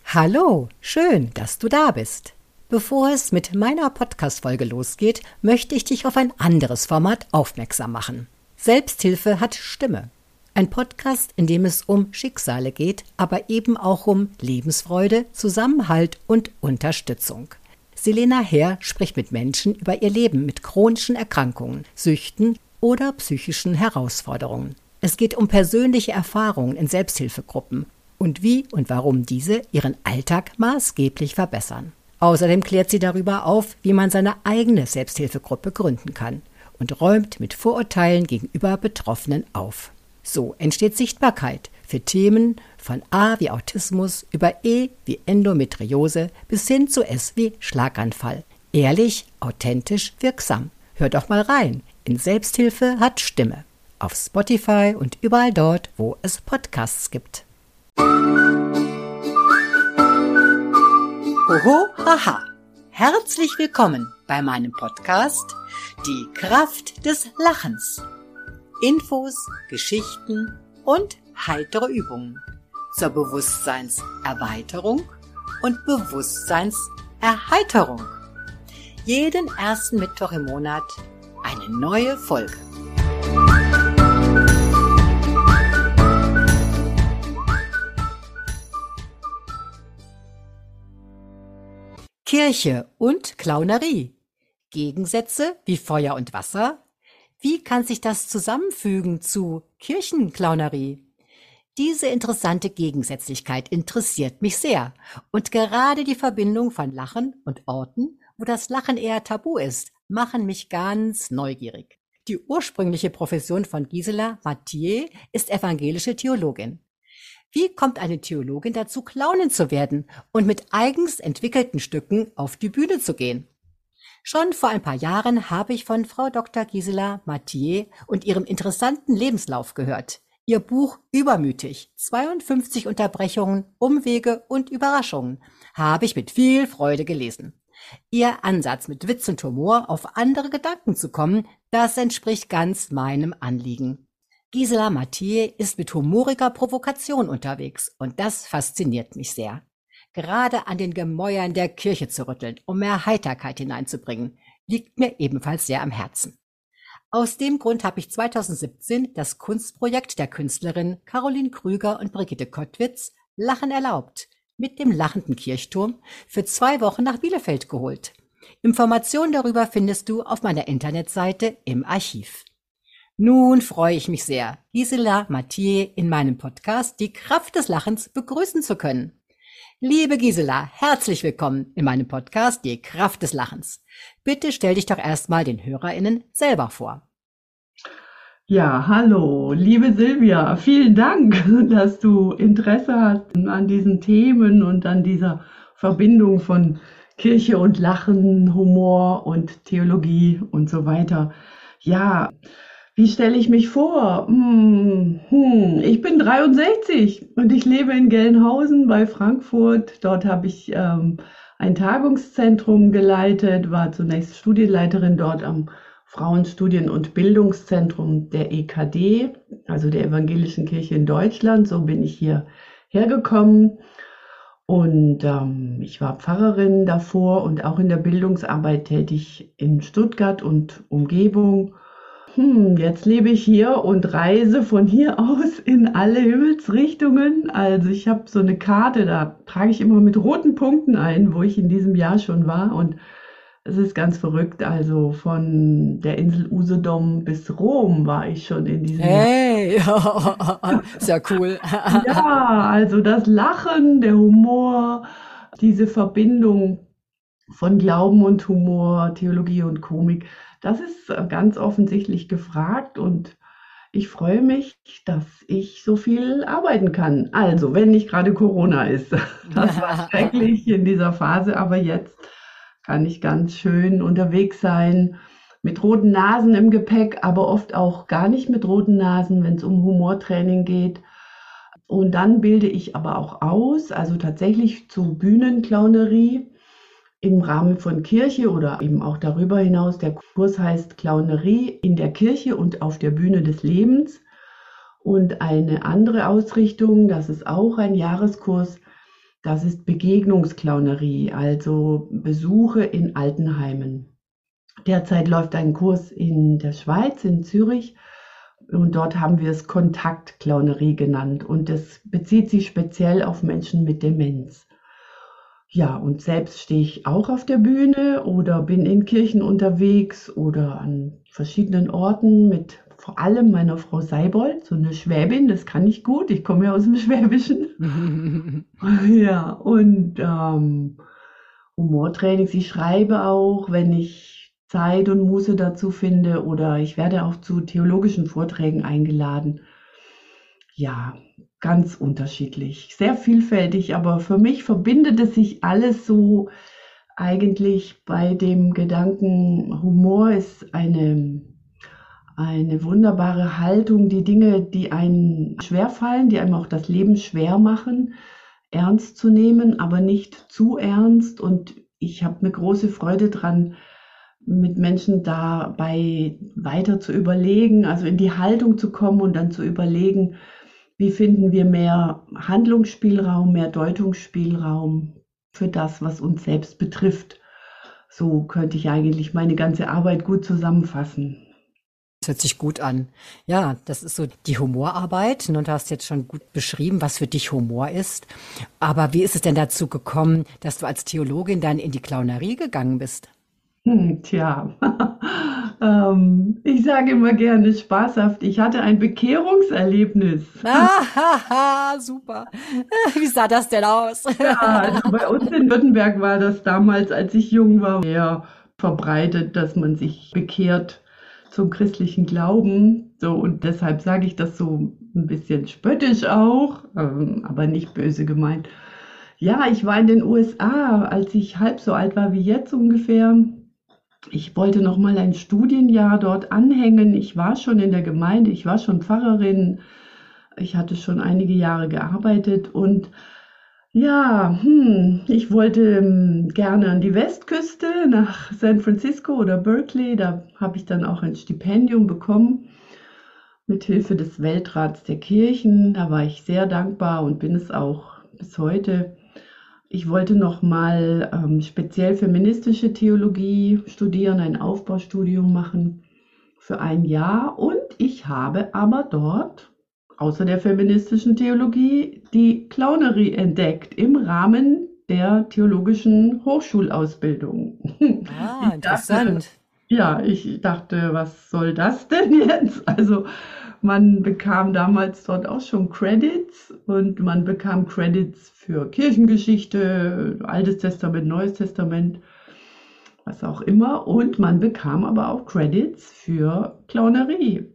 Hallo, schön, dass du da bist. Bevor es mit meiner Podcast-Folge losgeht, möchte ich dich auf ein anderes Format aufmerksam machen. Selbsthilfe hat Stimme. Ein Podcast, in dem es um Schicksale geht, aber eben auch um Lebensfreude, Zusammenhalt und Unterstützung. Selena Herr spricht mit Menschen über ihr Leben mit chronischen Erkrankungen, Süchten oder psychischen Herausforderungen. Es geht um persönliche Erfahrungen in Selbsthilfegruppen und wie und warum diese ihren Alltag maßgeblich verbessern. Außerdem klärt sie darüber auf, wie man seine eigene Selbsthilfegruppe gründen kann und räumt mit Vorurteilen gegenüber Betroffenen auf. So entsteht Sichtbarkeit für Themen von A wie Autismus über E wie Endometriose bis hin zu S wie Schlaganfall. Ehrlich, authentisch, wirksam. Hör doch mal rein in Selbsthilfe hat Stimme. Auf Spotify und überall dort, wo es Podcasts gibt. Oho, haha. Herzlich willkommen bei meinem Podcast Die Kraft des Lachens. Infos, Geschichten und heitere Übungen zur Bewusstseinserweiterung und Bewusstseinserheiterung. Jeden ersten Mittwoch im Monat eine neue Folge. Kirche und Clownerie. Gegensätze wie Feuer und Wasser. Wie kann sich das zusammenfügen zu Kirchenclownerie? Diese interessante Gegensätzlichkeit interessiert mich sehr. Und gerade die Verbindung von Lachen und Orten, wo das Lachen eher tabu ist, machen mich ganz neugierig. Die ursprüngliche Profession von Gisela Mathieu ist evangelische Theologin. Wie kommt eine Theologin dazu, Clownin zu werden und mit eigens entwickelten Stücken auf die Bühne zu gehen? Schon vor ein paar Jahren habe ich von Frau Dr. Gisela Mathieu und ihrem interessanten Lebenslauf gehört. Ihr Buch Übermütig, 52 Unterbrechungen, Umwege und Überraschungen, habe ich mit viel Freude gelesen. Ihr Ansatz, mit Witz und Humor auf andere Gedanken zu kommen, das entspricht ganz meinem Anliegen. Gisela Mathieu ist mit humoriger Provokation unterwegs und das fasziniert mich sehr. Gerade an den Gemäuern der Kirche zu rütteln, um mehr Heiterkeit hineinzubringen, liegt mir ebenfalls sehr am Herzen. Aus dem Grund habe ich 2017 das Kunstprojekt der Künstlerinnen Caroline Krüger und Brigitte Kottwitz Lachen erlaubt mit dem lachenden Kirchturm für 2 Wochen nach Bielefeld geholt. Informationen darüber findest du auf meiner Internetseite im Archiv. Nun freue ich mich sehr, Gisela Mathieu in meinem Podcast Die Kraft des Lachens begrüßen zu können. Liebe Gisela, herzlich willkommen in meinem Podcast Die Kraft des Lachens. Bitte stell dich doch erstmal den HörerInnen selber vor. Ja, hallo, liebe Silvia, vielen Dank, dass du Interesse hast an diesen Themen und an dieser Verbindung von Kirche und Lachen, Humor und Theologie und so weiter. Ja, wie stelle ich mich vor? Ich bin 63 und ich lebe in Gelnhausen bei Frankfurt. Dort habe ich ein Tagungszentrum geleitet, war zunächst Studienleiterin dort am Frauenstudien- und Bildungszentrum der EKD, also der Evangelischen Kirche in Deutschland. So bin ich hier hergekommen. Und ich war Pfarrerin davor und auch in der Bildungsarbeit tätig in Stuttgart und Umgebung. Jetzt lebe ich hier und reise von hier aus in alle Himmelsrichtungen. Also ich habe so eine Karte, da trage ich immer mit roten Punkten ein, wo ich in diesem Jahr schon war. Und es ist ganz verrückt. Also von der Insel Usedom bis Rom war ich schon in diesem Jahr. Hey, sehr cool. Ja, also das Lachen, der Humor, diese Verbindung von Glauben und Humor, Theologie und Komik, das ist ganz offensichtlich gefragt und ich freue mich, dass ich so viel arbeiten kann. Also, wenn nicht gerade Corona ist. Das war schrecklich in dieser Phase, aber jetzt kann ich ganz schön unterwegs sein, mit roten Nasen im Gepäck, aber oft auch gar nicht mit roten Nasen, wenn es um Humortraining geht. Und dann bilde ich aber auch aus, also tatsächlich zu Bühnenclownerie im Rahmen von Kirche oder eben auch darüber hinaus. Der Kurs heißt Clownerie in der Kirche und auf der Bühne des Lebens. Und eine andere Ausrichtung, das ist auch ein Jahreskurs, Das ist Begegnungsclownerie, also Besuche in Altenheimen. Derzeit läuft ein Kurs in der Schweiz, in Zürich, und dort haben wir es Kontaktclownerie genannt. Und das bezieht sich speziell auf Menschen mit Demenz. Ja, und selbst stehe ich auch auf der Bühne oder bin in Kirchen unterwegs oder an verschiedenen Orten mit vor allem meiner Frau Seibold, so eine Schwäbin, das kann ich gut, ich komme ja aus dem Schwäbischen. Ja, und Humortrainings, ich schreibe auch, wenn ich Zeit und Muße dazu finde, oder ich werde auch zu theologischen Vorträgen eingeladen. Ja, ganz unterschiedlich, sehr vielfältig, aber für mich verbindet es sich alles so eigentlich bei dem Gedanken, Humor ist eine wunderbare Haltung, die Dinge, die einem schwerfallen, die einem auch das Leben schwer machen, ernst zu nehmen, aber nicht zu ernst. Und ich habe eine große Freude dran, mit Menschen dabei weiter zu überlegen, also in die Haltung zu kommen und dann zu überlegen, wie finden wir mehr Handlungsspielraum, mehr Deutungsspielraum für das, was uns selbst betrifft. So könnte ich eigentlich meine ganze Arbeit gut zusammenfassen. Das hört sich gut an. Ja, das ist so die Humorarbeit. Und du hast jetzt schon gut beschrieben, was für dich Humor ist. Aber wie ist es denn dazu gekommen, dass du als Theologin dann in die Clownerie gegangen bist? Tja, ich sage immer gerne spaßhaft, ich hatte ein Bekehrungserlebnis. Ah, super. Wie sah das denn aus? Ja, also bei uns in Württemberg war das damals, als ich jung war, sehr verbreitet, dass man sich bekehrt zum christlichen Glauben. So, und deshalb sage ich das so ein bisschen spöttisch auch, aber nicht böse gemeint. Ja, ich war in den USA, als ich halb so alt war wie jetzt ungefähr. Ich wollte noch mal ein Studienjahr dort anhängen. Ich war schon in der Gemeinde, ich war schon Pfarrerin, ich hatte schon einige Jahre gearbeitet und ja, ich wollte gerne an die Westküste nach San Francisco oder Berkeley. Da habe ich dann auch ein Stipendium bekommen mit Hilfe des Weltrats der Kirchen. Da war ich sehr dankbar und bin es auch bis heute. Ich wollte noch mal speziell feministische Theologie studieren, ein Aufbaustudium machen für ein Jahr. Und ich habe aber dort, außer der feministischen Theologie, die Clownerie entdeckt im Rahmen der theologischen Hochschulausbildung. Ah, Ich dachte, interessant. ja, ich dachte, was soll das denn jetzt? Also man bekam damals dort auch schon Credits und man bekam Credits für Kirchengeschichte, Altes Testament, Neues Testament, was auch immer. Und man bekam aber auch Credits für Clownerie.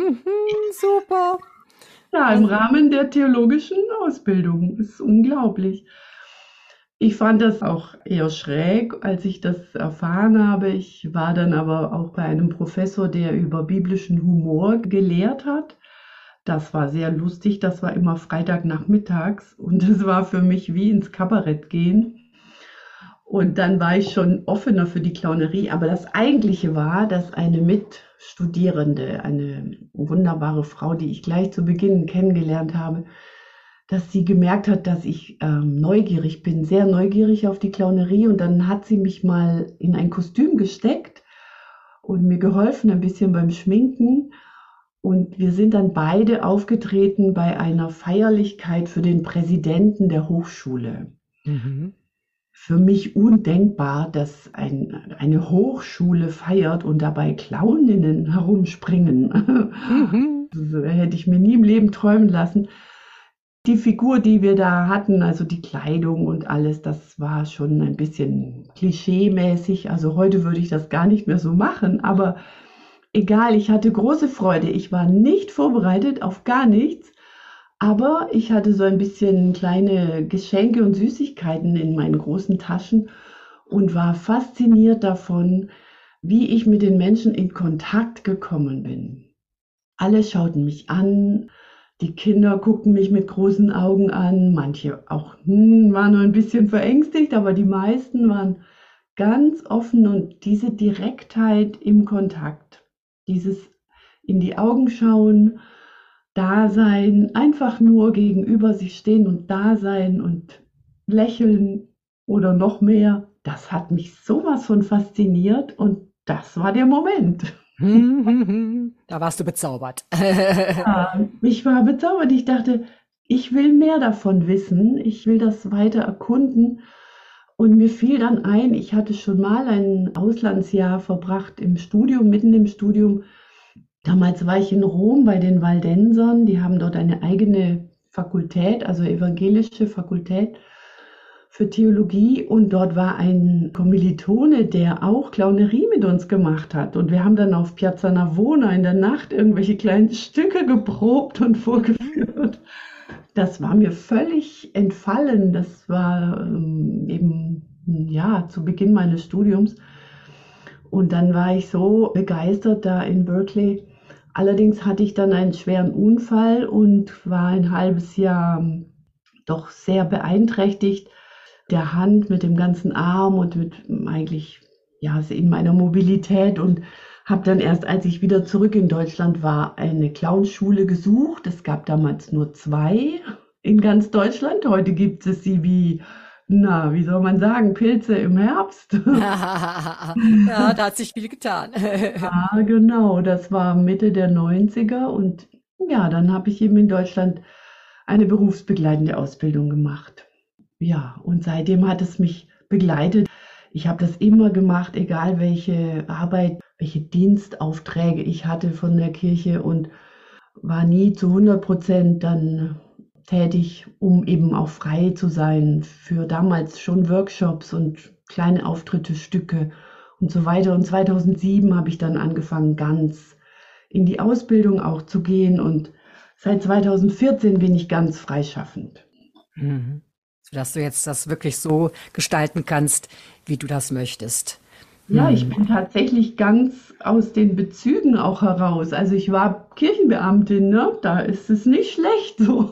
Super. Ja, im Rahmen der theologischen Ausbildung. Ist unglaublich. Ich fand das auch eher schräg, als ich das erfahren habe. Ich war dann aber auch bei einem Professor, der über biblischen Humor gelehrt hat. Das war sehr lustig. Das war immer Freitagnachmittags und es war für mich wie ins Kabarett gehen. Und dann war ich schon offener für die Clownerie. Aber das Eigentliche war, dass eine Mitstudierende, eine wunderbare Frau, die ich gleich zu Beginn kennengelernt habe, dass sie gemerkt hat, dass ich neugierig bin, sehr neugierig auf die Clownerie. Und dann hat sie mich mal in ein Kostüm gesteckt und mir geholfen, ein bisschen beim Schminken. Und wir sind dann beide aufgetreten bei einer Feierlichkeit für den Präsidenten der Hochschule. Mhm. Für mich undenkbar, dass eine Hochschule feiert und dabei Clowninnen herumspringen. Mhm. So hätte ich mir nie im Leben träumen lassen. Die Figur, die wir da hatten, also die Kleidung und alles, das war schon ein bisschen klischeemäßig. Also heute würde ich das gar nicht mehr so machen, aber egal, ich hatte große Freude. Ich war nicht vorbereitet auf gar nichts, aber ich hatte so ein bisschen kleine Geschenke und Süßigkeiten in meinen großen Taschen und war fasziniert davon, wie ich mit den Menschen in Kontakt gekommen bin. Alle schauten mich an, die Kinder guckten mich mit großen Augen an, manche auch waren nur ein bisschen verängstigt, aber die meisten waren ganz offen und diese Direktheit im Kontakt, dieses in die Augen schauen, da sein, einfach nur gegenüber sich stehen und da sein und lächeln oder noch mehr. Das hat mich sowas von fasziniert und das war der Moment. Da warst du bezaubert. Ja, ich war bezaubert. Ich dachte, ich will mehr davon wissen. Ich will das weiter erkunden. Und mir fiel dann ein, ich hatte schon mal ein Auslandsjahr verbracht im Studium, mitten im Studium. Damals war ich in Rom bei den Waldensern. Die haben dort eine eigene Fakultät, also evangelische Fakultät für Theologie. Und dort war ein Kommilitone, der auch Clownerie mit uns gemacht hat. Und wir haben dann auf Piazza Navona in der Nacht irgendwelche kleinen Stücke geprobt und vorgeführt. Das war mir völlig entfallen. Das war eben ja zu Beginn meines Studiums. Und dann war ich so begeistert da in Berkeley. Allerdings hatte ich dann einen schweren Unfall und war ein halbes Jahr doch sehr beeinträchtigt. Der Hand mit dem ganzen Arm und mit eigentlich ja in meiner Mobilität und habe dann erst, als ich wieder zurück in Deutschland war, eine Clownschule gesucht. Es gab damals nur 2 in ganz Deutschland. Heute gibt es sie wie, na, wie soll man sagen, Pilze im Herbst. Ja, da hat sich viel getan. Ja, genau, das war Mitte der 90er und ja, dann habe ich eben in Deutschland eine berufsbegleitende Ausbildung gemacht. Ja, und seitdem hat es mich begleitet. Ich habe das immer gemacht, egal welche Arbeit, welche Dienstaufträge ich hatte von der Kirche und war nie zu 100% dann tätig, um eben auch frei zu sein für damals schon Workshops und kleine Auftritte, Stücke und so weiter. Und 2007 habe ich dann angefangen, ganz in die Ausbildung auch zu gehen und seit 2014 bin ich ganz freischaffend. Mhm. Sodass du jetzt das wirklich so gestalten kannst, wie du das möchtest. Ja, ich Mhm. bin tatsächlich ganz aus den Bezügen auch heraus. Also ich war Kirchenbeamtin, ne? Da ist es nicht schlecht so.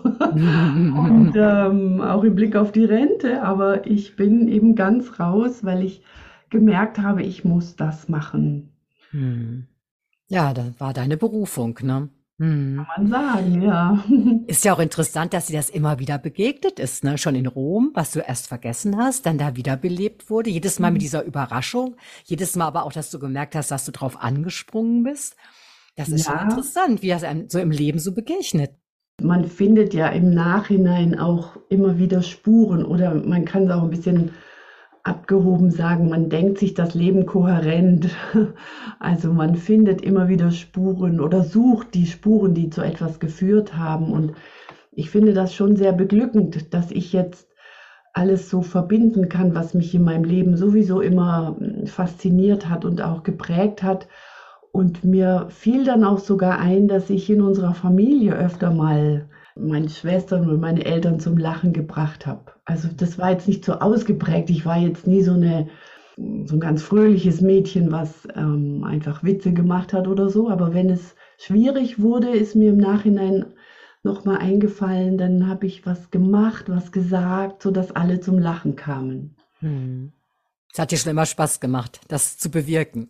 Und auch im Blick auf die Rente, aber ich bin eben ganz raus, weil ich gemerkt habe, ich muss das machen. Mhm. Ja, da war deine Berufung, ne? Mhm. Kann man sagen, ja. Ist ja auch interessant, dass dir das immer wieder begegnet ist, ne? Schon in Rom, was du erst vergessen hast, dann da wiederbelebt wurde. Jedes Mal mit dieser Überraschung. Jedes Mal aber auch, dass du gemerkt hast, dass du drauf angesprungen bist. Das ist schon Ja, interessant, wie das einem so im Leben so begegnet. man findet ja im Nachhinein auch immer wieder Spuren oder man kann es auch ein bisschen abgehoben sagen, man denkt sich das Leben kohärent. Also man findet immer wieder Spuren oder sucht die Spuren, die zu etwas geführt haben. Und ich finde das schon sehr beglückend, dass ich jetzt alles so verbinden kann, was mich in meinem Leben sowieso immer fasziniert hat und auch geprägt hat. Und mir fiel dann auch sogar ein, dass ich in unserer Familie öfter mal meine Schwestern und meine Eltern zum Lachen gebracht habe. Also das war jetzt nicht so ausgeprägt. Ich war jetzt nie so ein ganz fröhliches Mädchen, was einfach Witze gemacht hat oder so. Aber wenn es schwierig wurde, ist mir im Nachhinein nochmal eingefallen, dann habe ich was gemacht, was gesagt, sodass alle zum Lachen kamen. Hm. Es hat dir schon immer Spaß gemacht, das zu bewirken.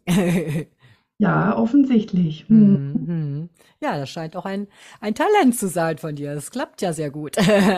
Ja, offensichtlich. Mhm, mhm. Ja, das scheint auch ein Talent zu sein von dir. Das klappt ja sehr gut.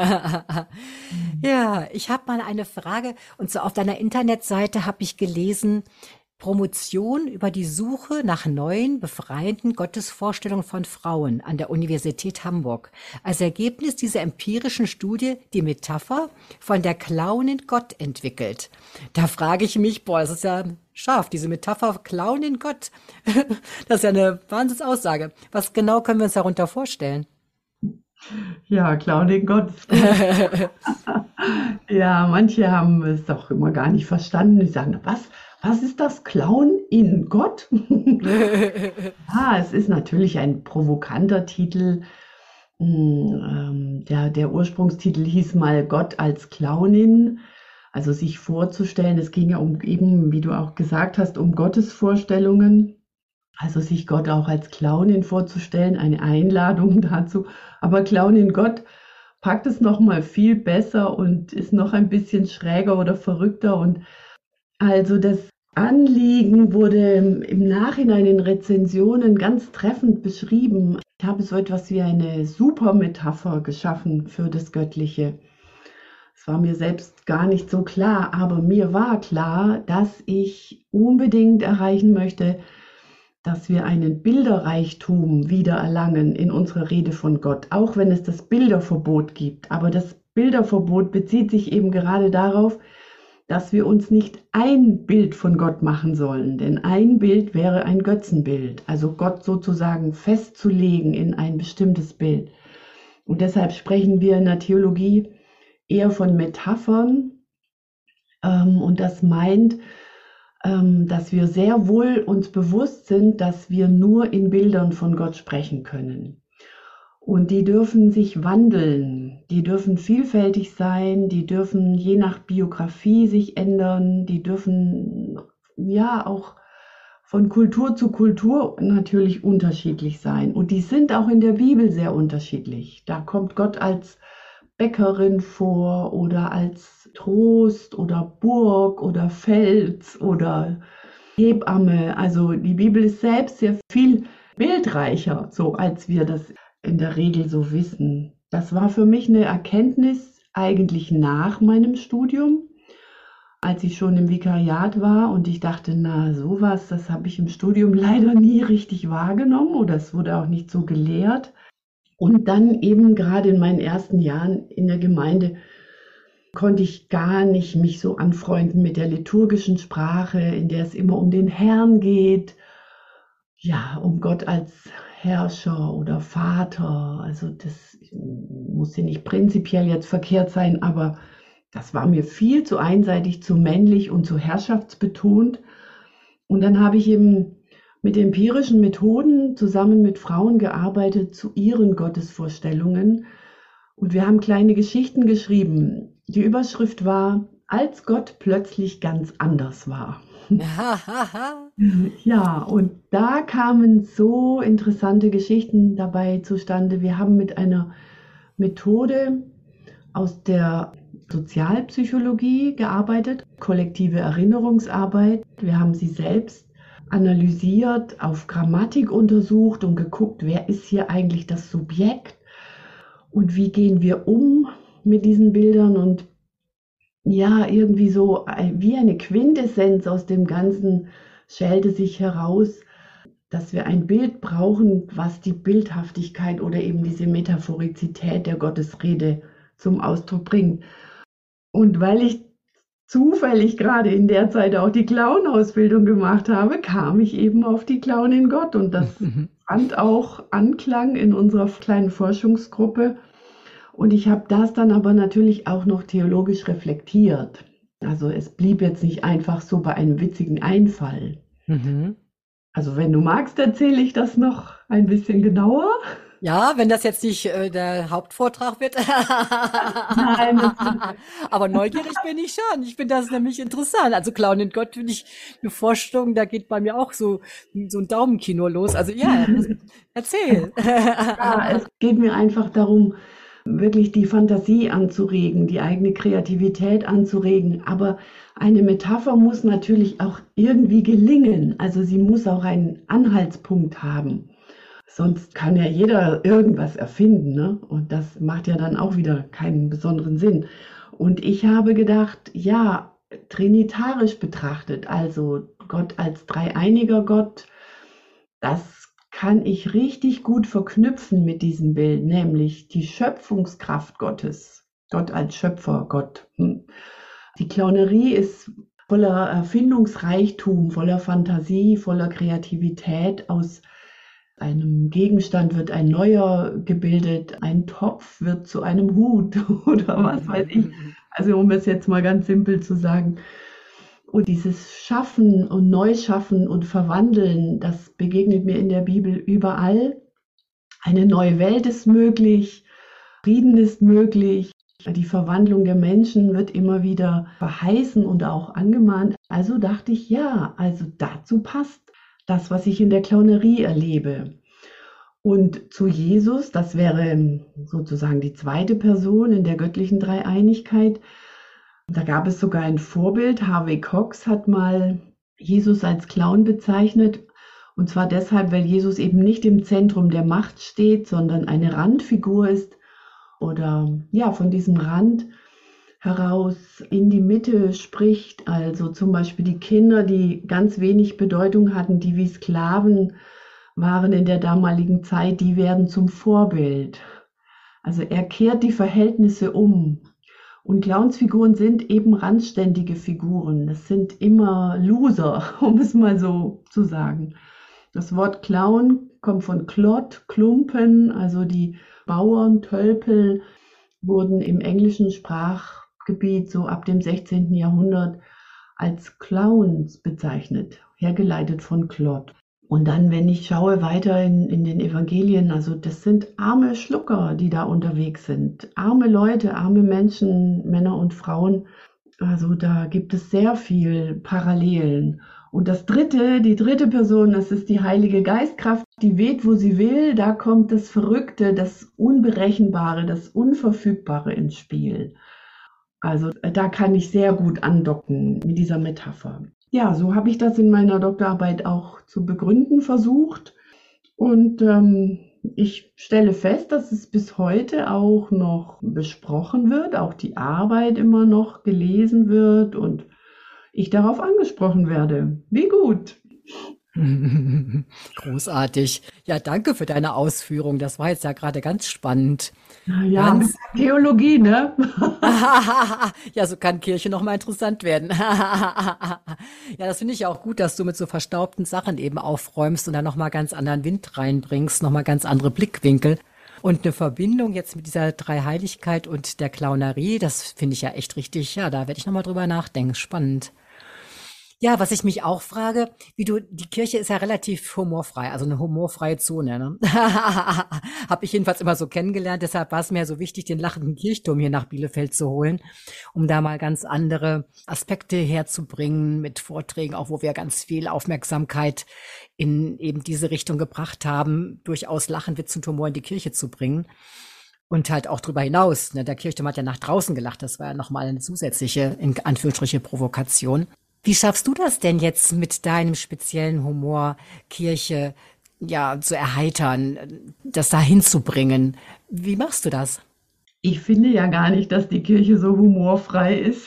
Ja, ich habe mal eine Frage. Und so auf deiner Internetseite habe ich gelesen, Promotion über die Suche nach neuen, befreienden Gottesvorstellungen von Frauen an der Universität Hamburg. Als Ergebnis dieser empirischen Studie die Metapher von der Clownin Gott entwickelt. Da frage ich mich, boah, das ist ja scharf, diese Metapher Clownin Gott. Das ist ja eine Wahnsinnsaussage. Was genau können wir uns darunter vorstellen? Ja, klar, den Gottesdienst. Ja, manche haben es auch immer gar nicht verstanden. Die sagen, was ist das Klauen in Gott? Ah, es ist natürlich ein provokanter Titel. Der Ursprungstitel hieß mal Gott als Clownin, also sich vorzustellen. Es ging ja um eben, wie du auch gesagt hast, um Gottesvorstellungen. Also sich Gott auch als Clownin vorzustellen, eine Einladung dazu. Aber Clownin Gott packt es noch mal viel besser und ist noch ein bisschen schräger oder verrückter. Und also das Anliegen wurde im Nachhinein in Rezensionen ganz treffend beschrieben. Ich habe so etwas wie eine Supermetapher geschaffen für das Göttliche. Das war mir selbst gar nicht so klar, aber mir war klar, dass ich unbedingt erreichen möchte, dass wir einen Bilderreichtum wieder erlangen in unserer Rede von Gott, auch wenn es das Bilderverbot gibt. Aber das Bilderverbot bezieht sich eben gerade darauf, dass wir uns nicht ein Bild von Gott machen sollen, denn ein Bild wäre ein Götzenbild, also Gott sozusagen festzulegen in ein bestimmtes Bild. Und deshalb sprechen wir in der Theologie eher von Metaphern, und das meint, dass wir sehr wohl uns bewusst sind, dass wir nur in Bildern von Gott sprechen können. Und die dürfen sich wandeln, die dürfen vielfältig sein, die dürfen je nach Biografie sich ändern, die dürfen ja auch von Kultur zu Kultur natürlich unterschiedlich sein. Und die sind auch in der Bibel sehr unterschiedlich. Da kommt Gott als Bäckerin vor oder als Trost oder Burg oder Fels oder Hebamme. Also die Bibel ist selbst sehr viel bildreicher, so als wir das in der Regel so wissen. Das war für mich eine Erkenntnis eigentlich nach meinem Studium, als ich schon im Vikariat war und ich dachte, na sowas, das habe ich im Studium leider nie richtig wahrgenommen oder es wurde auch nicht so gelehrt. Und dann eben gerade in meinen ersten Jahren in der Gemeinde konnte ich gar nicht mich so anfreunden mit der liturgischen Sprache, in der es immer um den Herrn geht, ja, um Gott als Herrscher oder Vater. Also das muss ja nicht prinzipiell jetzt verkehrt sein, aber das war mir viel zu einseitig, zu männlich und zu herrschaftsbetont. Und dann habe ich eben mit empirischen Methoden zusammen mit Frauen gearbeitet zu ihren Gottesvorstellungen. Und wir haben kleine Geschichten geschrieben. Die Überschrift war, als Gott plötzlich ganz anders war. Ja, und da kamen so interessante Geschichten dabei zustande. Wir haben mit einer Methode aus der Sozialpsychologie gearbeitet, kollektive Erinnerungsarbeit. Wir haben sie selbst analysiert, auf Grammatik untersucht und geguckt, wer ist hier eigentlich das Subjekt und wie gehen wir um mit diesen Bildern. Und ja, irgendwie so wie eine Quintessenz aus dem Ganzen schälte sich heraus, dass wir ein Bild brauchen, was die Bildhaftigkeit oder eben diese Metaphorizität der Gottesrede zum Ausdruck bringt. Und weil ich zufällig gerade in der Zeit auch die Clown-Ausbildung gemacht habe, kam ich eben auf die Clownin Gott. Und das fand auch Anklang in unserer kleinen Forschungsgruppe. Und ich habe das dann aber natürlich auch noch theologisch reflektiert. Also es blieb jetzt nicht einfach so bei einem witzigen Einfall. Also wenn du magst, erzähle ich das noch ein bisschen genauer. Ja, wenn das jetzt nicht der Hauptvortrag wird. Nein, Aber neugierig bin ich schon. Ich finde das nämlich interessant. Also Clown in Gott finde ich eine Vorstellung, da geht bei mir auch so ein Daumenkino los. Also ja, erzähl. ja, es geht mir einfach darum, wirklich die Fantasie anzuregen, die eigene Kreativität anzuregen. Aber eine Metapher muss natürlich auch irgendwie gelingen. Also sie muss auch einen Anhaltspunkt haben. Sonst kann ja jeder irgendwas erfinden, ne? Und das macht ja dann auch wieder keinen besonderen Sinn. Und ich habe gedacht, ja, trinitarisch betrachtet, also Gott als dreieiniger Gott, das kann ich richtig gut verknüpfen mit diesem Bild, nämlich die Schöpfungskraft Gottes, Gott als Schöpfer, Gott. Die Clownerie ist voller Erfindungsreichtum, voller Fantasie, voller Kreativität. Aus einem Gegenstand wird ein neuer gebildet, ein Topf wird zu einem Hut oder was weiß ich. Also um es jetzt mal ganz simpel zu sagen. Und dieses Schaffen und Neuschaffen und Verwandeln, das begegnet mir in der Bibel überall. Eine neue Welt ist möglich, Frieden ist möglich. Die Verwandlung der Menschen wird immer wieder verheißen und auch angemahnt. Also dachte ich, ja, also dazu passt das, was ich in der Clownerie erlebe. Und zu Jesus, das wäre sozusagen die zweite Person in der göttlichen Dreieinigkeit. Da gab es sogar ein Vorbild. Harvey Cox hat mal Jesus als Clown bezeichnet. Und zwar deshalb, weil Jesus eben nicht im Zentrum der Macht steht, sondern eine Randfigur ist. Oder ja, von diesem Rand heraus in die Mitte spricht. Also zum Beispiel die Kinder, die ganz wenig Bedeutung hatten, die wie Sklaven waren in der damaligen Zeit, die werden zum Vorbild. Also er kehrt die Verhältnisse um. Und Clownsfiguren sind eben randständige Figuren. Das sind immer Loser, um es mal so zu sagen. Das Wort Clown kommt von Clod, Klumpen, also die Bauern, Tölpel wurden im englischen Sprachgebiet so ab dem 16. Jahrhundert als Clowns bezeichnet, hergeleitet von Clod. Und dann, wenn ich schaue weiter in den Evangelien, also das sind arme Schlucker, die da unterwegs sind. Arme Leute, arme Menschen, Männer und Frauen. Also da gibt es sehr viel Parallelen. Und die dritte Person, das ist die Heilige Geistkraft, die weht, wo sie will. Da kommt das Verrückte, das Unberechenbare, das Unverfügbare ins Spiel. Also da kann ich sehr gut andocken mit dieser Metapher. Ja, so habe ich das in meiner Doktorarbeit auch zu begründen versucht. Und ich stelle fest, dass es bis heute auch noch besprochen wird, auch die Arbeit immer noch gelesen wird und ich darauf angesprochen werde. Wie gut. Großartig. Ja, danke für deine Ausführung. Das war jetzt ja gerade ganz spannend. Ja, mit Ganz, Theologie, ne? ja, so kann Kirche noch mal interessant werden. Ja, das finde ich auch gut, dass du mit so verstaubten Sachen eben aufräumst und da noch mal ganz anderen Wind reinbringst, noch mal ganz andere Blickwinkel. Und eine Verbindung jetzt mit dieser Dreiheiligkeit und der Clownerie, das finde ich ja echt richtig. Ja, da werde ich noch mal drüber nachdenken. Spannend. Ja, was ich mich auch frage, die Kirche ist ja relativ humorfrei, also eine humorfreie Zone, ne? Habe ich jedenfalls immer so kennengelernt, deshalb war es mir so wichtig, den lachenden Kirchturm hier nach Bielefeld zu holen, um da mal ganz andere Aspekte herzubringen mit Vorträgen, auch wo wir ganz viel Aufmerksamkeit in eben diese Richtung gebracht haben, durchaus Lachen, Witz und Humor in die Kirche zu bringen. Und halt auch drüber hinaus, ne? Der Kirchturm hat ja nach draußen gelacht, das war ja nochmal eine zusätzliche, in Anführungsstriche, Provokation. Wie schaffst du das denn jetzt mit deinem speziellen Humor, Kirche, ja, zu erheitern, das da hinzubringen? Wie machst du das? Ich finde ja gar nicht, dass die Kirche so humorfrei ist.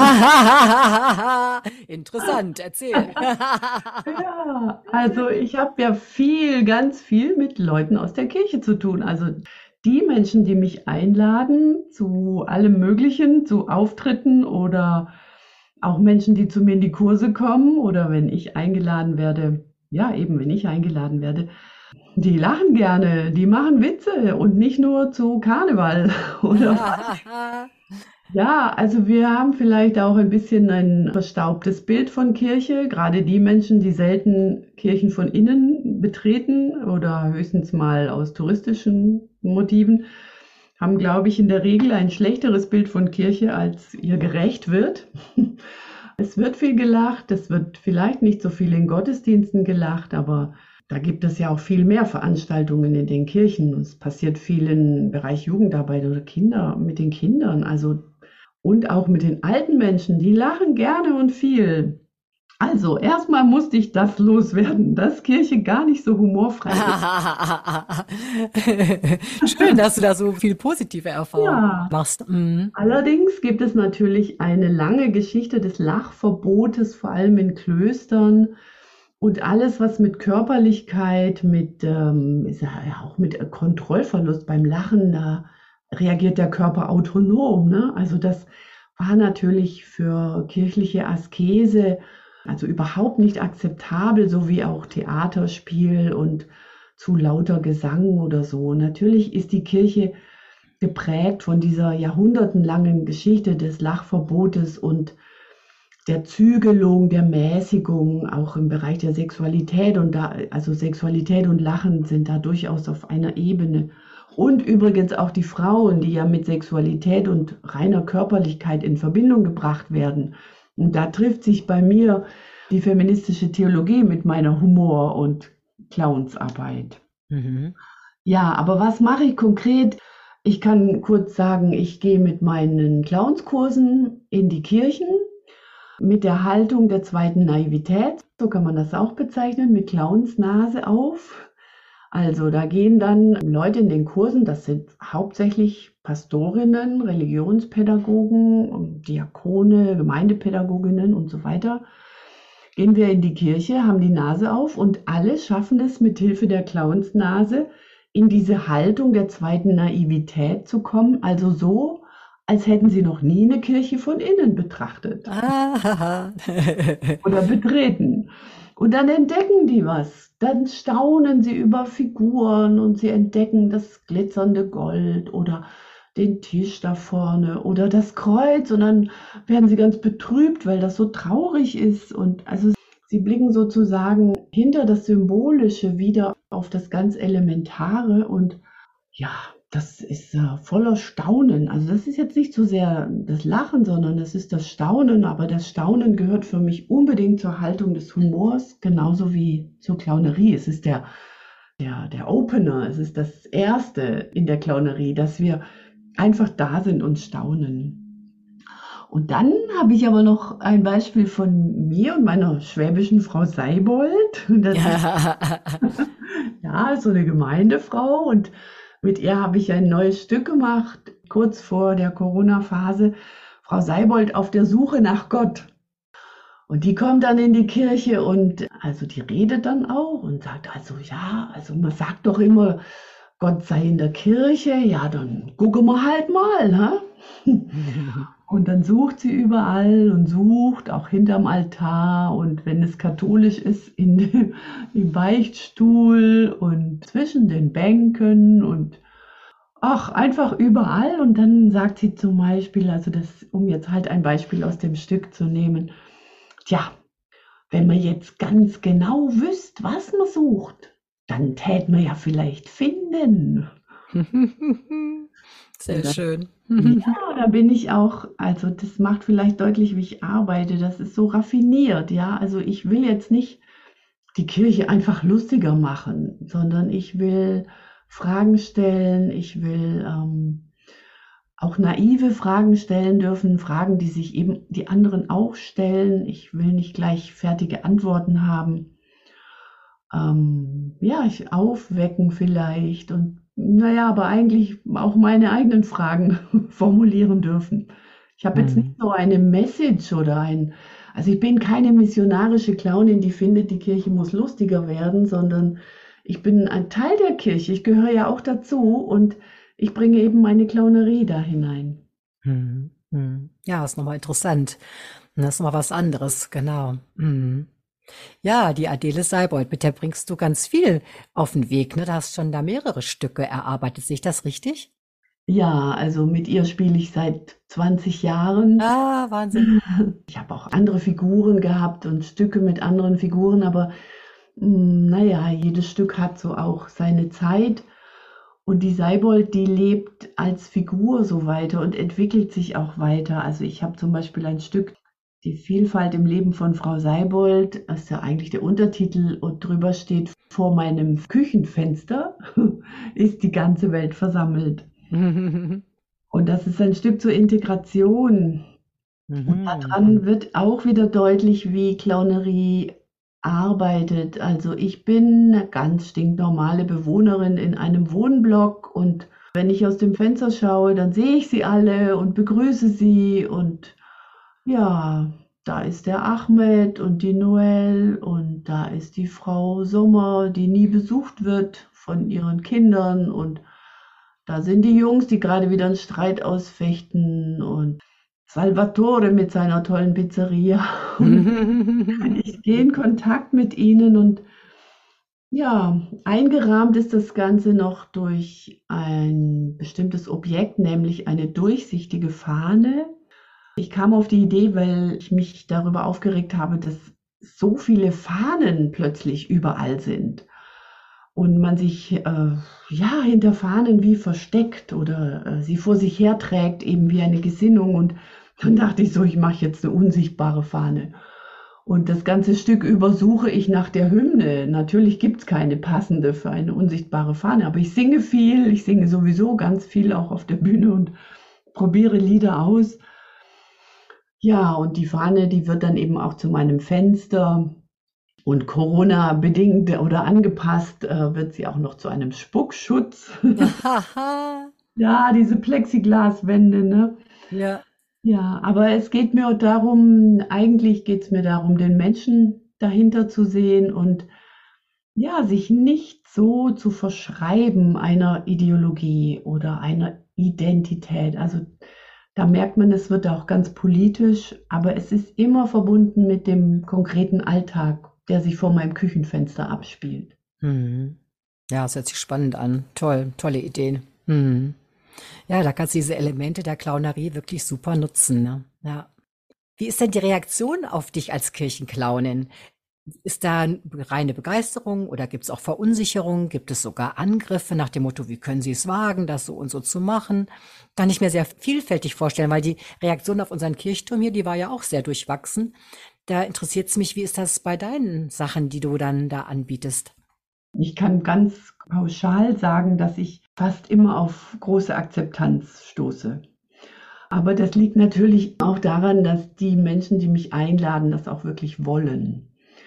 Interessant, erzähl. Ja, also ich habe ja ganz viel mit Leuten aus der Kirche zu tun. Also die Menschen, die mich einladen zu allem Möglichen, zu Auftritten oder auch Menschen, die zu mir in die Kurse kommen oder wenn ich eingeladen werde, ja, eben wenn ich eingeladen werde, die lachen gerne, die machen Witze und nicht nur zu Karneval oder ja, also wir haben vielleicht auch ein bisschen ein verstaubtes Bild von Kirche, gerade die Menschen, die selten Kirchen von innen betreten oder höchstens mal aus touristischen Motiven, haben, glaube ich, in der Regel ein schlechteres Bild von Kirche, als ihr gerecht wird. Es wird viel gelacht, es wird vielleicht nicht so viel in Gottesdiensten gelacht, aber da gibt es ja auch viel mehr Veranstaltungen in den Kirchen. Es passiert viel im Bereich Jugendarbeit oder Kinder mit den Kindern, also und auch mit den alten Menschen, die lachen gerne und viel. Also erstmal musste ich das loswerden, dass Kirche gar nicht so humorfrei ist. Schön, dass du da so viel positive Erfahrungen Ja, machst. Mhm. allerdings gibt es natürlich eine lange Geschichte des Lachverbotes, vor allem in Klöstern. Und alles, was mit Körperlichkeit, ist ja auch mit Kontrollverlust beim Lachen, da reagiert der Körper autonom, ne? Also das war natürlich für kirchliche Askese also überhaupt nicht akzeptabel, so wie auch Theaterspiel und zu lauter Gesang oder so. Natürlich ist die Kirche geprägt von dieser jahrhundertenlangen Geschichte des Lachverbotes und der Zügelung, der Mäßigung, auch im Bereich der Sexualität also Sexualität und Lachen sind da durchaus auf einer Ebene. Und übrigens auch die Frauen, die ja mit Sexualität und reiner Körperlichkeit in Verbindung gebracht werden. Und da trifft sich bei mir die feministische Theologie mit meiner Humor- und Clownsarbeit. Mhm. Ja, aber was mache ich konkret? Ich kann kurz sagen, ich gehe mit meinen Clownskursen in die Kirchen mit der Haltung der zweiten Naivität, so kann man das auch bezeichnen, mit Clownsnase auf. Also da gehen dann Leute in den Kursen, das sind hauptsächlich Pastorinnen, Religionspädagogen, Diakone, Gemeindepädagoginnen und so weiter. Gehen wir in die Kirche, haben die Nase auf und alle schaffen es mit Hilfe der Clownsnase in diese Haltung der zweiten Naivität zu kommen, also so, als hätten sie noch nie eine Kirche von innen betrachtet Ah, oder betreten. Und dann entdecken die was. Dann staunen sie über Figuren und sie entdecken das glitzernde Gold oder den Tisch da vorne oder das Kreuz und dann werden sie ganz betrübt, weil das so traurig ist. Und also sie blicken sozusagen hinter das Symbolische wieder auf das ganz Elementare und ja, das ist voller Staunen. Also das ist jetzt nicht so sehr das Lachen, sondern das ist das Staunen. Aber das Staunen gehört für mich unbedingt zur Haltung des Humors, genauso wie zur Clownerie. Es ist der Opener, es ist das Erste in der Clownerie, dass wir einfach da sind und staunen. Und dann habe ich aber noch ein Beispiel von mir und meiner schwäbischen Frau Seibold. Das ist ja. ja so eine Gemeindefrau und mit ihr habe ich ein neues Stück gemacht, kurz vor der Corona-Phase. Frau Seibold auf der Suche nach Gott. Und die kommt dann in die Kirche und also die redet dann auch und sagt, also ja, also man sagt doch immer, Gott sei in der Kirche, ja, dann gucken wir halt mal, hä? Und dann sucht sie überall und sucht auch hinterm Altar und wenn es katholisch ist, im Beichtstuhl und zwischen den Bänken und ach, einfach überall. Und dann sagt sie zum Beispiel, also das, um jetzt halt ein Beispiel aus dem Stück zu nehmen, tja, wenn man jetzt ganz genau wüsst, was man sucht, dann tät man ja vielleicht finden. Sehr schön. Ja, da bin ich auch, also das macht vielleicht deutlich, wie ich arbeite. Das ist so raffiniert, ja. Also ich will jetzt nicht die Kirche einfach lustiger machen, sondern ich will Fragen stellen, ich will auch naive Fragen stellen dürfen, Fragen, die sich eben die anderen auch stellen. Ich will nicht gleich fertige Antworten haben. Ja, ich aufwecken vielleicht und naja, aber eigentlich auch meine eigenen Fragen formulieren dürfen. Ich habe jetzt nicht Mhm. so eine Message oder also ich bin keine missionarische Clownin, die findet, die Kirche muss lustiger werden, sondern ich bin ein Teil der Kirche. Ich gehöre ja auch dazu und ich bringe eben meine Clownerie da hinein. Mhm. Mhm. Ja, ist nochmal interessant. Das ist nochmal was anderes, genau. Mhm. Ja, die Adele Seibold, mit der bringst du ganz viel auf den Weg, ne? Du hast schon da mehrere Stücke erarbeitet. Sehe ich das richtig? Ja, also mit ihr spiele ich seit 20 Jahren. Ah, Wahnsinn. Ich habe auch andere Figuren gehabt und Stücke mit anderen Figuren, aber naja, jedes Stück hat so auch seine Zeit. Und die Seibold, die lebt als Figur so weiter und entwickelt sich auch weiter. Also ich habe zum Beispiel ein Stück, die Vielfalt im Leben von Frau Seibold, das ist ja eigentlich der Untertitel und drüber steht, vor meinem Küchenfenster ist die ganze Welt versammelt. Und das ist ein Stück zur Integration. Und Mhm. daran wird auch wieder deutlich, wie Clownerie arbeitet. Also ich bin eine ganz stinknormale Bewohnerin in einem Wohnblock und wenn ich aus dem Fenster schaue, dann sehe ich sie alle und begrüße sie und ja, da ist der Ahmed und die Noel und da ist die Frau Sommer, die nie besucht wird von ihren Kindern und da sind die Jungs, die gerade wieder einen Streit ausfechten und Salvatore mit seiner tollen Pizzeria. Und ich gehe in Kontakt mit ihnen und ja, eingerahmt ist das Ganze noch durch ein bestimmtes Objekt, nämlich eine durchsichtige Fahne. Ich kam auf die Idee, weil ich mich darüber aufgeregt habe, dass so viele Fahnen plötzlich überall sind und man sich ja hinter Fahnen wie versteckt oder sie vor sich herträgt, eben wie eine Gesinnung. Und dann dachte ich so, ich mache jetzt eine unsichtbare Fahne. Und das ganze Stück über suche ich nach der Hymne. Natürlich gibt es keine passende für eine unsichtbare Fahne, aber ich singe viel, ich singe sowieso ganz viel auch auf der Bühne und probiere Lieder aus. Ja, und die Fahne, die wird dann eben auch zu meinem Fenster. Und Corona-bedingt oder angepasst wird sie auch noch zu einem Spuckschutz. Haha. Ja, diese Plexiglaswände, ne? Ja. Ja, aber es geht mir darum, eigentlich geht es mir darum, den Menschen dahinter zu sehen und ja, sich nicht so zu verschreiben einer Ideologie oder einer Identität. Also da merkt man, es wird auch ganz politisch, aber es ist immer verbunden mit dem konkreten Alltag, der sich vor meinem Küchenfenster abspielt. Mhm. Ja, es hört sich spannend an. Toll, tolle Ideen. Mhm. Ja, da kannst du diese Elemente der Clownerie wirklich super nutzen, ne? Ja. Wie ist denn die Reaktion auf dich als Kirchenclownin? Ist da reine Begeisterung oder gibt es auch Verunsicherung? Gibt es sogar Angriffe nach dem Motto, wie können Sie es wagen, das so und so zu machen? Kann ich mir sehr vielfältig vorstellen, weil die Reaktion auf unseren Kirchturm hier, die war ja auch sehr durchwachsen. Da interessiert es mich, wie ist das bei deinen Sachen, die du dann da anbietest? Ich kann ganz pauschal sagen, dass ich fast immer auf große Akzeptanz stoße. Aber das liegt natürlich auch daran, dass die Menschen, die mich einladen, das auch wirklich wollen.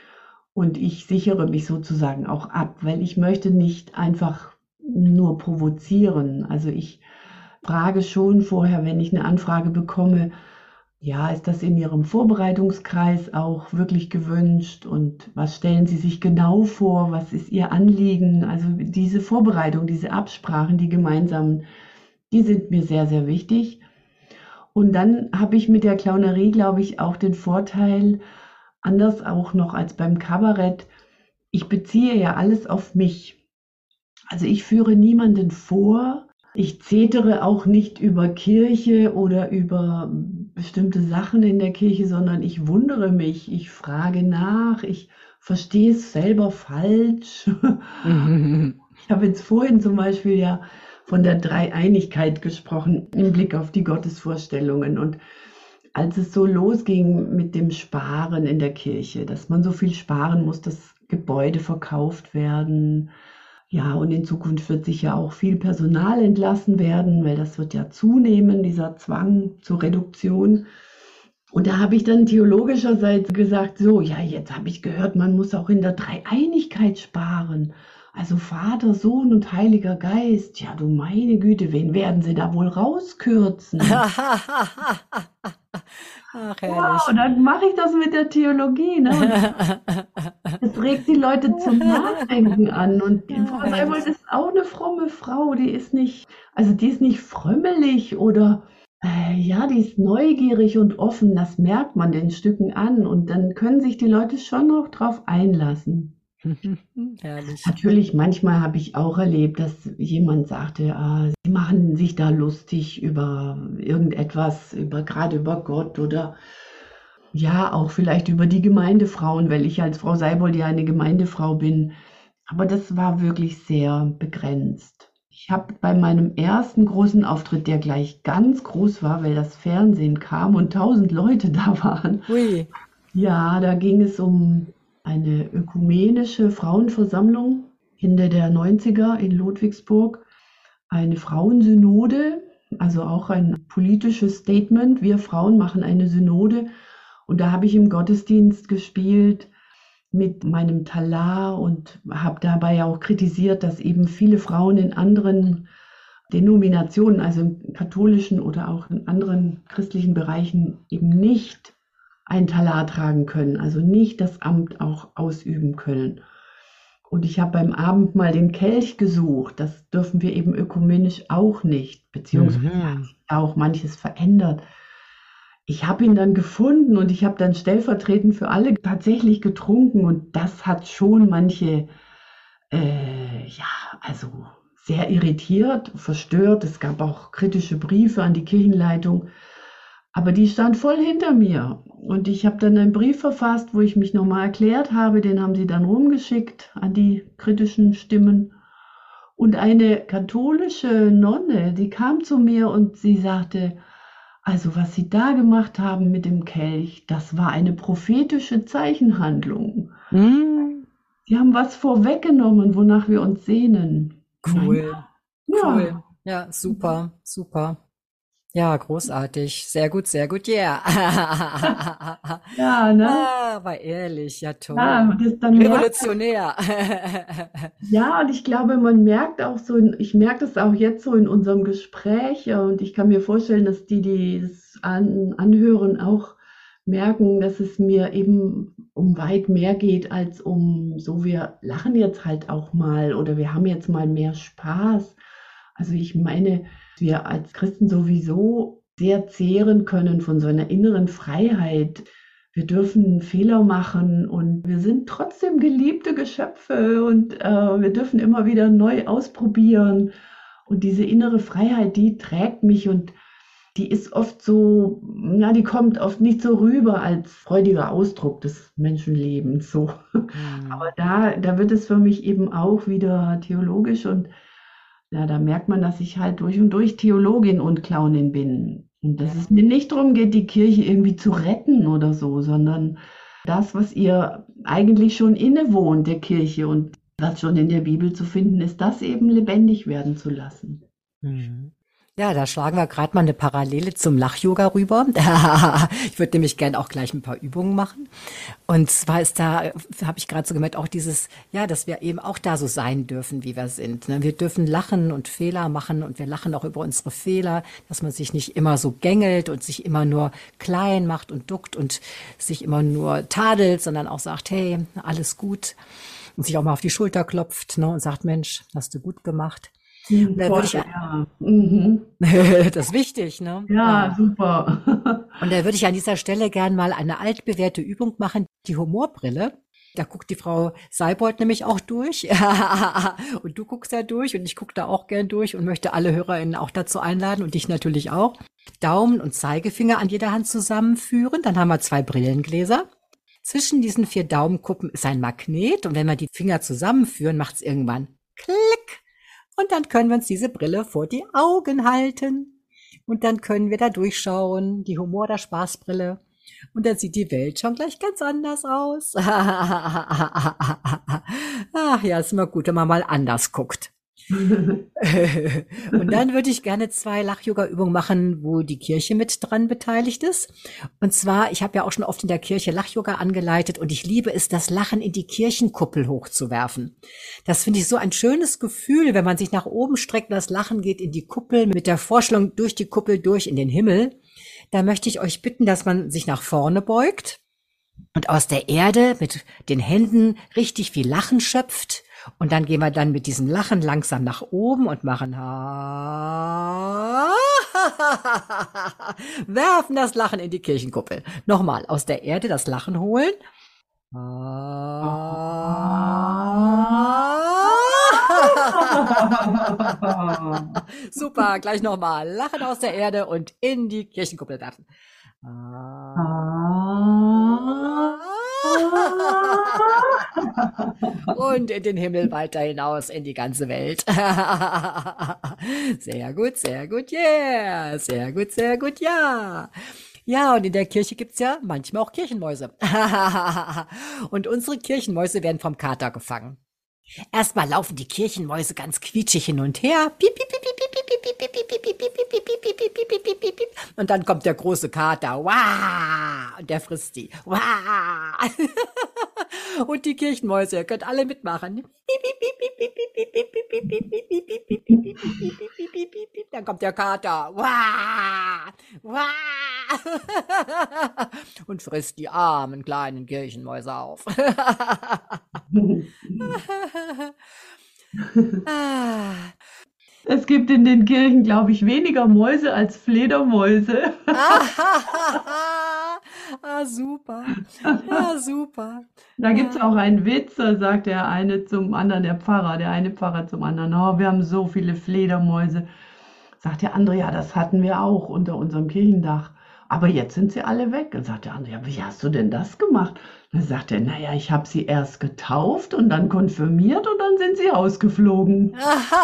Und ich sichere mich sozusagen auch ab, weil ich möchte nicht einfach nur provozieren. Also ich frage schon vorher, wenn ich eine Anfrage bekomme, ja, ist das in Ihrem Vorbereitungskreis auch wirklich gewünscht? Und was stellen Sie sich genau vor? Was ist Ihr Anliegen? Also diese Vorbereitung, diese Absprachen, die gemeinsamen, die sind mir sehr, sehr wichtig. Und dann habe ich mit der Clownerie, glaube ich, auch den Vorteil, anders auch noch als beim Kabarett, ich beziehe ja alles auf mich. Also ich führe niemanden vor. Ich zetere auch nicht über Kirche oder über bestimmte Sachen in der Kirche, sondern ich wundere mich, ich frage nach, ich verstehe es selber falsch. Ich habe jetzt vorhin zum Beispiel ja von der Dreieinigkeit gesprochen im Blick auf die Gottesvorstellungen. Und als es so losging mit dem Sparen in der Kirche, dass man so viel sparen muss, dass Gebäude verkauft werden, ja, und in Zukunft wird sicher auch viel Personal entlassen werden, weil das wird ja zunehmen, dieser Zwang zur Reduktion. Und da habe ich dann theologischerseits gesagt, so, ja, jetzt habe ich gehört, man muss auch in der Dreieinigkeit sparen. Also Vater, Sohn und Heiliger Geist. Ja, du meine Güte, wen werden sie da wohl rauskürzen? Ach, Ja, herrlich. und dann mache ich das mit der Theologie, ne? Und es regt die Leute zum Nachdenken an. Und die Ah, Frau Seibold herrlich. ist auch eine fromme Frau. Die ist nicht, also die ist nicht frömmelig oder ja, die ist neugierig und offen. Das merkt man den Stücken an. Und dann können sich die Leute schon noch drauf einlassen. Herrlich. Natürlich, manchmal habe ich auch erlebt, dass jemand sagte, sie machen sich da lustig über irgendetwas, gerade über Gott oder ja, auch vielleicht über die Gemeindefrauen, weil ich als Frau Seibold ja eine Gemeindefrau bin. Aber das war wirklich sehr begrenzt. Ich habe bei meinem ersten großen Auftritt, der gleich ganz groß war, weil das Fernsehen kam und 1.000 Leute da waren, Ui. ja, da ging es um eine ökumenische Frauenversammlung Ende der 90er in Ludwigsburg, eine Frauensynode, also auch ein politisches Statement. Wir Frauen machen eine Synode. Und da habe ich im Gottesdienst gespielt mit meinem Talar und habe dabei auch kritisiert, dass eben viele Frauen in anderen Denominationen, also im katholischen oder auch in anderen christlichen Bereichen, eben nicht ein Talar tragen können, also nicht das Amt auch ausüben können. Und ich habe beim Abendmahl den Kelch gesucht. Das dürfen wir eben ökumenisch auch nicht, beziehungsweise hat Mhm. sich auch manches verändert. Ich habe ihn dann gefunden und ich habe dann stellvertretend für alle tatsächlich getrunken und das hat schon manche, ja, also sehr irritiert, verstört. Es gab auch kritische Briefe an die Kirchenleitung, aber die stand voll hinter mir. Und ich habe dann einen Brief verfasst, wo ich mich nochmal erklärt habe. Den haben sie dann rumgeschickt an die kritischen Stimmen. Und eine katholische Nonne, die kam zu mir und sie sagte, also was Sie da gemacht haben mit dem Kelch, das war eine prophetische Zeichenhandlung. Mhm. Sie haben was vorweggenommen, wonach wir uns sehnen. Naja, Cool. ja, Cool. Ja, super, super. Ja, großartig. Sehr gut, yeah. Ja, ne? Aber ehrlich, ja Ja, toll. dann merkt Revolutionär. ja, und ich glaube, man merkt auch so, ich merke das auch jetzt so in unserem Gespräch, ja, und ich kann mir vorstellen, dass die es anhören, auch merken, dass es mir eben um weit mehr geht als um so, wir lachen jetzt halt auch mal oder wir haben jetzt mal mehr Spaß. Also ich meine, wir als Christen sowieso sehr zehren können von so einer inneren Freiheit. Wir dürfen Fehler machen und wir sind trotzdem geliebte Geschöpfe und wir dürfen immer wieder neu ausprobieren. Und diese innere Freiheit, die trägt mich und die ist oft so, ja, die kommt oft nicht so rüber als freudiger Ausdruck des Menschenlebens. So. Aber Hm. da wird es für mich eben auch wieder theologisch und ja, da merkt man, dass ich halt durch und durch Theologin und Clownin bin. Und dass es Ja. mir nicht darum geht, die Kirche irgendwie zu retten oder so, sondern das, was ihr eigentlich schon innewohnt, der Kirche und was schon in der Bibel zu finden ist, das eben lebendig werden zu lassen. Mhm. Ja, da schlagen wir gerade mal eine Parallele zum Lach-Yoga rüber. Ich würde nämlich gern auch gleich ein paar Übungen machen. Und zwar ist da, habe ich gerade so gemerkt, auch dieses, ja, dass wir eben auch da so sein dürfen, wie wir sind. Ne? Wir dürfen lachen und Fehler machen und wir lachen auch über unsere Fehler, dass man sich nicht immer so gängelt und sich immer nur klein macht und duckt und sich immer nur tadelt, sondern auch sagt, hey, alles gut. Und sich auch mal auf die Schulter klopft, ne, und sagt, Mensch, hast du gut gemacht. Und da Voll, würde ich ja. Mhm. Das ist wichtig, ne? Ja, Ja. super. Und da würde ich an dieser Stelle gern mal eine altbewährte Übung machen, die Humorbrille. Da guckt die Frau Seibold nämlich auch durch. Und du guckst da durch und ich gucke da auch gern durch und möchte alle HörerInnen auch dazu einladen und dich natürlich auch. Daumen und Zeigefinger an jeder Hand zusammenführen. Dann haben wir 2 Brillengläser. Zwischen diesen 4 Daumenkuppen ist ein Magnet und wenn wir die Finger zusammenführen, macht es irgendwann Klick. Und dann können wir uns diese Brille vor die Augen halten. Und dann können wir da durchschauen, die Humor- oder Spaßbrille. Und dann sieht die Welt schon gleich ganz anders aus. Ach ja, ist immer gut, wenn man mal anders guckt. Und dann würde ich gerne 2 Lach-Yoga-Übungen machen, wo die Kirche mit dran beteiligt ist. Und zwar, ich habe ja auch schon oft in der Kirche Lach-Yoga angeleitet und ich liebe es, das Lachen in die Kirchenkuppel hochzuwerfen. Das finde ich so ein schönes Gefühl, wenn man sich nach oben streckt und das Lachen geht in die Kuppel mit der Vorstellung durch die Kuppel durch in den Himmel. Da möchte ich euch bitten, dass man sich nach vorne beugt und aus der Erde mit den Händen richtig viel Lachen schöpft. Und dann gehen wir dann mit diesem Lachen langsam nach oben und machen werfen das Lachen in die Kirchenkuppel. Nochmal, aus der Erde das Lachen holen. Super, gleich nochmal. Lachen aus der Erde und in die Kirchenkuppel werfen. Und in den Himmel weiter hinaus, in die ganze Welt. Sehr gut, yeah. Sehr gut, ja. Ja, und in der Kirche gibt's ja manchmal auch Kirchenmäuse. Und unsere Kirchenmäuse werden vom Kater gefangen. Erstmal laufen die Kirchenmäuse ganz quietschig hin und her. Piep, piep, piep, piep, piep, piep, piep, piep, piep, piep, piep, piep, piep, piep, piep, piep, piep, piep, piep. Und dann kommt der große Kater. Wah! Und der frisst die. Wah! Und die Kirchenmäuse, ihr könnt alle mitmachen. Dann kommt der Kater. Wah! Wah! Und frisst die armen kleinen Kirchenmäuse auf. Ah. Es gibt in den Kirchen, glaube ich, weniger Mäuse als Fledermäuse. Ah, super. Ja, super. Da gibt es Ja. auch einen Witz, da sagt der eine zum anderen, der eine Pfarrer zum anderen, oh, wir haben so viele Fledermäuse. Sagt der andere, ja, das hatten wir auch unter unserem Kirchendach. Aber jetzt sind sie alle weg. Und sagt der andere, ja, wie hast du denn das gemacht? Dann sagt er, naja, ich habe sie erst getauft und dann konfirmiert und dann sind sie ausgeflogen.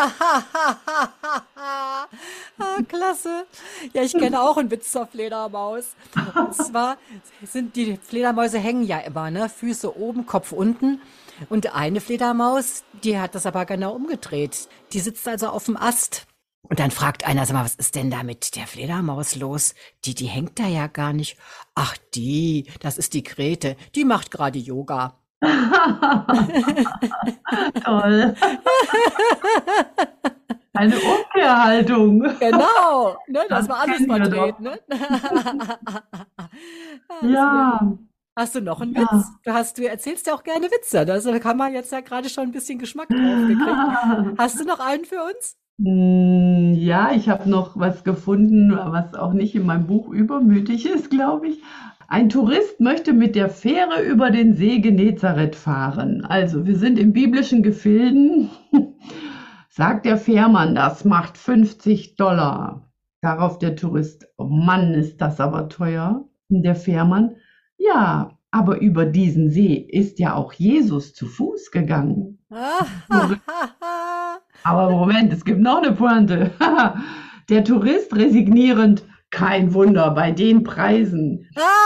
Ah, klasse. Ja, ich kenne auch einen Witz zur Fledermaus. Und zwar sind die Fledermäuse hängen ja immer, ne? Füße oben, Kopf unten. Und eine Fledermaus, die hat das aber genau umgedreht. Die sitzt also auf dem Ast. Und dann fragt einer, sag mal, was ist denn da mit der Fledermaus los? Die hängt da ja gar nicht. Ach, das ist die Grete, die macht gerade Yoga. Toll. Eine Umkehrhaltung. Genau, ne, das Das war alles kennen wir doch. verdreht, ne? Ja, Deswegen. Hast du noch einen ja. Witz? Du erzählst ja auch gerne Witze. Da kann man jetzt ja gerade schon ein bisschen Geschmack drauf gekriegt. Hast du noch einen für uns? Ja, ich habe noch was gefunden, was auch nicht in meinem Buch übermütig ist, glaube ich. Ein Tourist möchte mit der Fähre über den See Genezareth fahren. Also, wir sind in biblischen Gefilden. Sagt der Fährmann, das macht $50. Darauf der Tourist, oh Mann, ist das aber teuer. Und der Fährmann, ja, aber über diesen See ist ja auch Jesus zu Fuß gegangen. Aber Moment, es gibt noch eine Pointe. Der Tourist resignierend, kein Wunder bei den Preisen.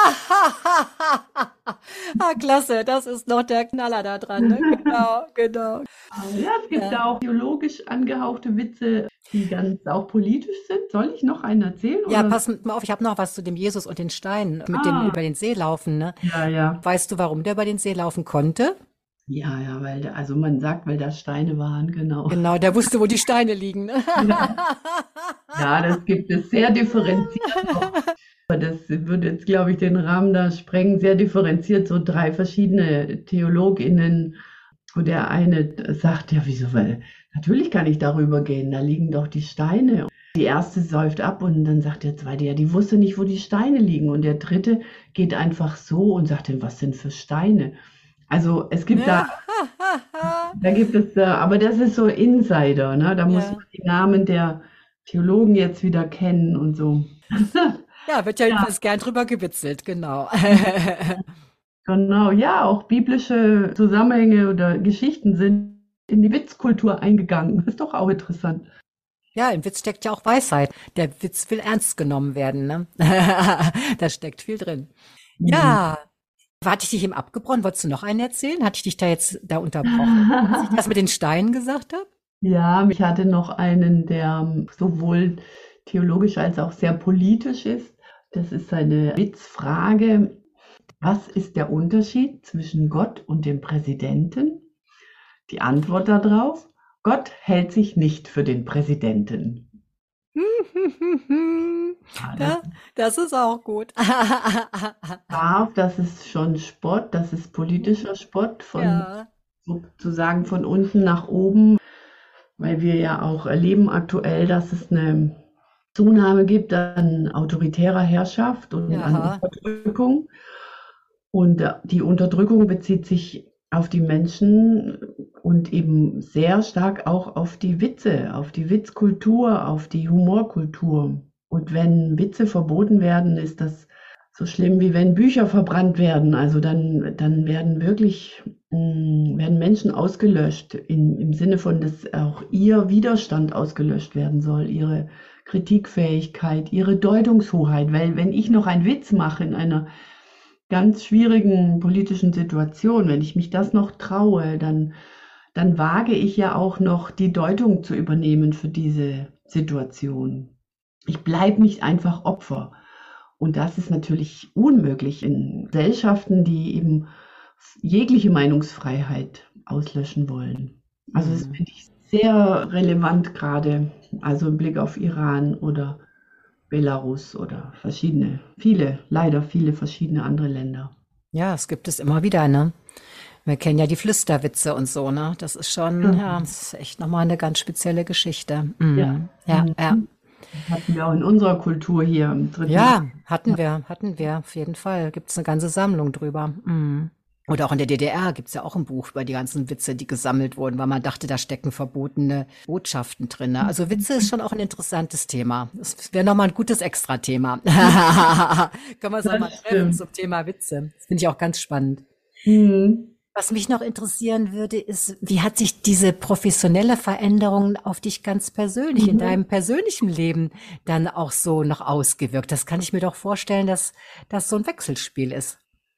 Klasse, das ist noch der Knaller da dran, ne? Genau, genau. Ja, es gibt da auch theologisch angehauchte Witze, die ganz auch politisch sind. Soll ich noch einen erzählen? Ja, Oder? pass mal auf, ich habe noch was zu dem Jesus und den Steinen, mit dem über den See laufen, ne? Ja, ja. Weißt du, warum der über den See laufen konnte? Ja, ja, also man sagt, weil da Steine waren, genau. Genau, der wusste, wo die Steine liegen, ne? Ja, das gibt es sehr differenziert. Aber das würde jetzt, glaube ich, den Rahmen da sprengen. Sehr differenziert, so 3 verschiedene TheologInnen. Und der eine sagt, ja, wieso? Weil natürlich kann ich darüber gehen, da liegen doch die Steine. Die erste säuft ab und dann sagt der zweite, ja, die wusste nicht, wo die Steine liegen. Und der dritte geht einfach so und sagt, was sind für Steine? Also es gibt da gibt es, aber das ist so Insider, ne? Da muss Ja. man die Namen der Theologen jetzt wieder kennen und so. Ja, wird ja jedenfalls gern drüber gewitzelt, genau. Genau, ja, auch biblische Zusammenhänge oder Geschichten sind in die Witzkultur eingegangen. Ist doch auch interessant. Ja, im Witz steckt ja auch Weisheit. Der Witz will ernst genommen werden, ne? Da steckt viel drin. Ja, hatte ich dich eben abgebrochen? Wolltest du noch einen erzählen? Hatte ich dich da jetzt unterbrochen, als ich das mit den Steinen gesagt habe? Ja, ich hatte noch einen, der sowohl theologisch als auch sehr politisch ist. Das ist eine Witzfrage. Was ist der Unterschied zwischen Gott und dem Präsidenten? Die Antwort darauf: Gott hält sich nicht für den Präsidenten. Ja, das ist auch gut. Das ist schon Spott, das ist politischer Spott Ja. sozusagen von unten nach oben, weil wir ja auch erleben aktuell, dass es eine Zunahme gibt an autoritärer Herrschaft und an Unterdrückung. Und die Unterdrückung bezieht sich auf die Menschen und eben sehr stark auch auf die Witze, auf die Witzkultur, auf die Humorkultur. Und wenn Witze verboten werden, ist das so schlimm, wie wenn Bücher verbrannt werden. Also dann werden werden Menschen ausgelöscht, im Sinne von, dass auch ihr Widerstand ausgelöscht werden soll, ihre Kritikfähigkeit, ihre Deutungshoheit. Weil wenn ich noch einen Witz mache in einer ganz schwierigen politischen Situation, wenn ich mich das noch traue, dann wage ich ja auch noch die Deutung zu übernehmen für diese Situation. Ich bleibe nicht einfach Opfer. Und das ist natürlich unmöglich in Gesellschaften, die eben jegliche Meinungsfreiheit auslöschen wollen. Also das finde ich sehr relevant gerade, also im Blick auf Iran oder Belarus oder leider viele verschiedene andere Länder. Ja, es gibt es immer wieder, ne? Wir kennen ja die Flüsterwitze und so, ne? Das ist schon, ja, das ist echt nochmal eine ganz spezielle Geschichte. Ja. Ja. Hatten wir auch in unserer Kultur hier im dritten. Ja, hatten wir, auf jeden Fall. Gibt es eine ganze Sammlung drüber. Oder auch in der DDR gibt es ja auch ein Buch über die ganzen Witze, die gesammelt wurden, weil man dachte, da stecken verbotene Botschaften drin. Ne? Also Witze ist schon auch ein interessantes Thema. Das wäre nochmal ein gutes Extra-Thema. Können wir es nochmal treffen zum Thema Witze. Das finde ich auch ganz spannend. Was mich noch interessieren würde, ist, wie hat sich diese professionelle Veränderung auf dich ganz persönlich, in deinem persönlichen Leben dann auch so noch ausgewirkt? Das kann ich mir doch vorstellen, dass das so ein Wechselspiel ist.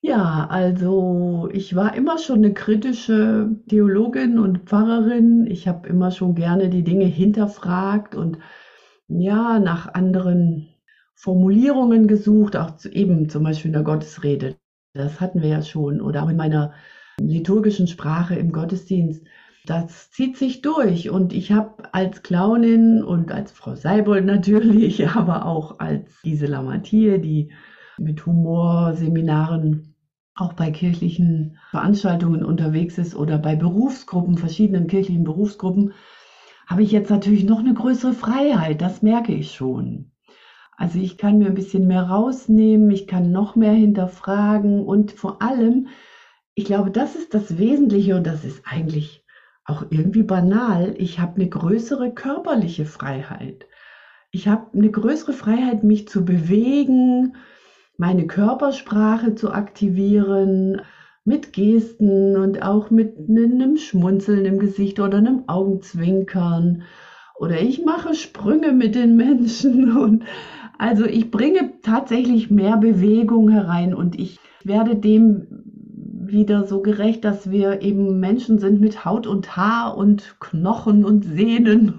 Ja, also ich war immer schon eine kritische Theologin und Pfarrerin. Ich habe immer schon gerne die Dinge hinterfragt und ja, nach anderen Formulierungen gesucht, auch eben zum Beispiel in der Gottesrede. Das hatten wir ja schon. Oder auch in meiner liturgischen Sprache im Gottesdienst. Das zieht sich durch. Und ich habe als Clownin und als Frau Seibold natürlich, aber auch als Gisela Mathieu, die mit Humorseminaren auch bei kirchlichen Veranstaltungen unterwegs ist oder bei Berufsgruppen, verschiedenen kirchlichen Berufsgruppen, habe ich jetzt natürlich noch eine größere Freiheit. Das merke ich schon. Also ich kann mir ein bisschen mehr rausnehmen, ich kann noch mehr hinterfragen und vor allem, ich glaube, das ist das Wesentliche und das ist eigentlich auch irgendwie banal. Ich habe eine größere körperliche Freiheit. Ich habe eine größere Freiheit, mich zu bewegen, meine Körpersprache zu aktivieren, mit Gesten und auch mit einem Schmunzeln im Gesicht oder einem Augenzwinkern. Oder ich mache Sprünge mit den Menschen und also ich bringe tatsächlich mehr Bewegung herein und ich werde dem wieder so gerecht, dass wir eben Menschen sind mit Haut und Haar und Knochen und Sehnen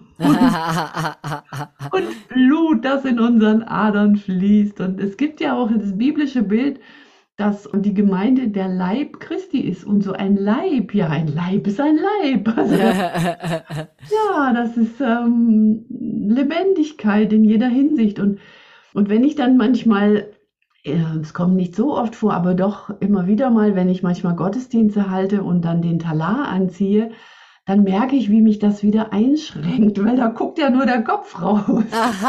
und Blut, das in unseren Adern fließt. Und es gibt ja auch das biblische Bild, dass die Gemeinde der Leib Christi ist. Und so ein Leib, ja, ein Leib ist ein Leib. Also das, ja, das ist Lebendigkeit in jeder Hinsicht. Und wenn ich dann manchmal, es kommt nicht so oft vor, aber doch immer wieder mal, wenn ich manchmal Gottesdienste halte und dann den Talar anziehe, dann merke ich, wie mich das wieder einschränkt, weil da guckt ja nur der Kopf raus.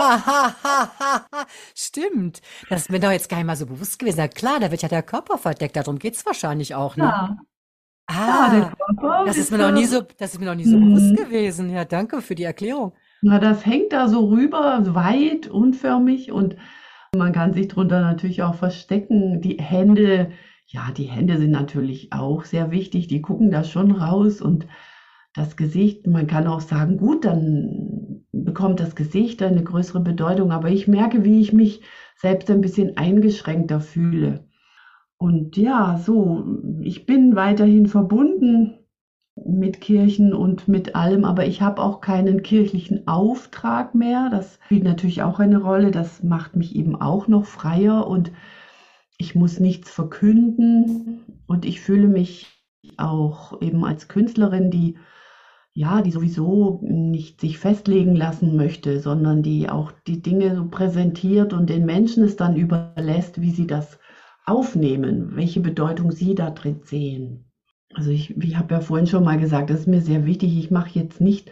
Stimmt. Das ist mir doch jetzt gar nicht mal so bewusst gewesen. Na klar, da wird ja der Körper verdeckt. Darum geht's wahrscheinlich auch, ne? Ja, ja, der Ah, Körper das ist ist mir noch nie so, das ist mir noch nie so bewusst mhm. gewesen. Ja, danke für die Erklärung. Na, das hängt da so rüber, so weit, unförmig und man kann sich drunter natürlich auch verstecken. Die Hände, ja, die Hände sind natürlich auch sehr wichtig, die gucken da schon raus und das Gesicht, man kann auch sagen, gut, dann bekommt das Gesicht eine größere Bedeutung, aber ich merke, wie ich mich selbst ein bisschen eingeschränkter fühle. Und ja, so, ich bin weiterhin verbunden mit Kirchen und mit allem, aber ich habe auch keinen kirchlichen Auftrag mehr. Das spielt natürlich auch eine Rolle. Das macht mich eben auch noch freier und ich muss nichts verkünden und ich fühle mich auch eben als Künstlerin, die ja, die sowieso nicht sich festlegen lassen möchte, sondern die auch die Dinge so präsentiert und den Menschen es dann überlässt, wie sie das aufnehmen, welche Bedeutung sie da drin sehen. Also ich habe ja vorhin schon mal gesagt, das ist mir sehr wichtig. Ich mache jetzt nicht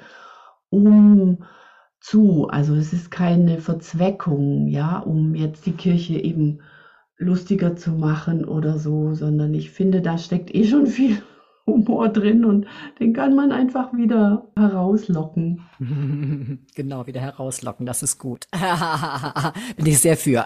um zu, also es ist keine Verzweckung, ja, um jetzt die Kirche eben lustiger zu machen oder so, sondern ich finde, da steckt eh schon viel Humor drin und den kann man einfach wieder herauslocken. Genau, wieder herauslocken, das ist gut. Bin ich sehr für.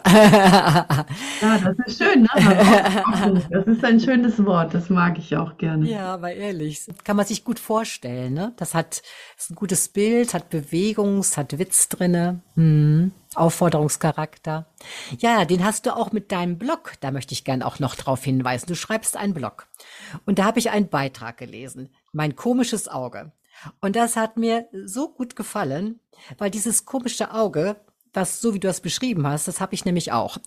Ja, das ist schön, ne? Herauslocken. Das ist ein schönes Wort, das mag ich auch gerne. Ja, aber ehrlich, kann man sich gut vorstellen, ne? Ist ein gutes Bild, hat Bewegung, es hat Witz drinne, Aufforderungscharakter. Ja, den hast du auch mit deinem Blog, da möchte ich gern auch noch drauf hinweisen. Du schreibst einen Blog. Und da habe ich einen Beitrag gelesen, mein komisches Auge. Und das hat mir so gut gefallen, weil dieses komische Auge, das, so wie du das beschrieben hast, das habe ich nämlich auch.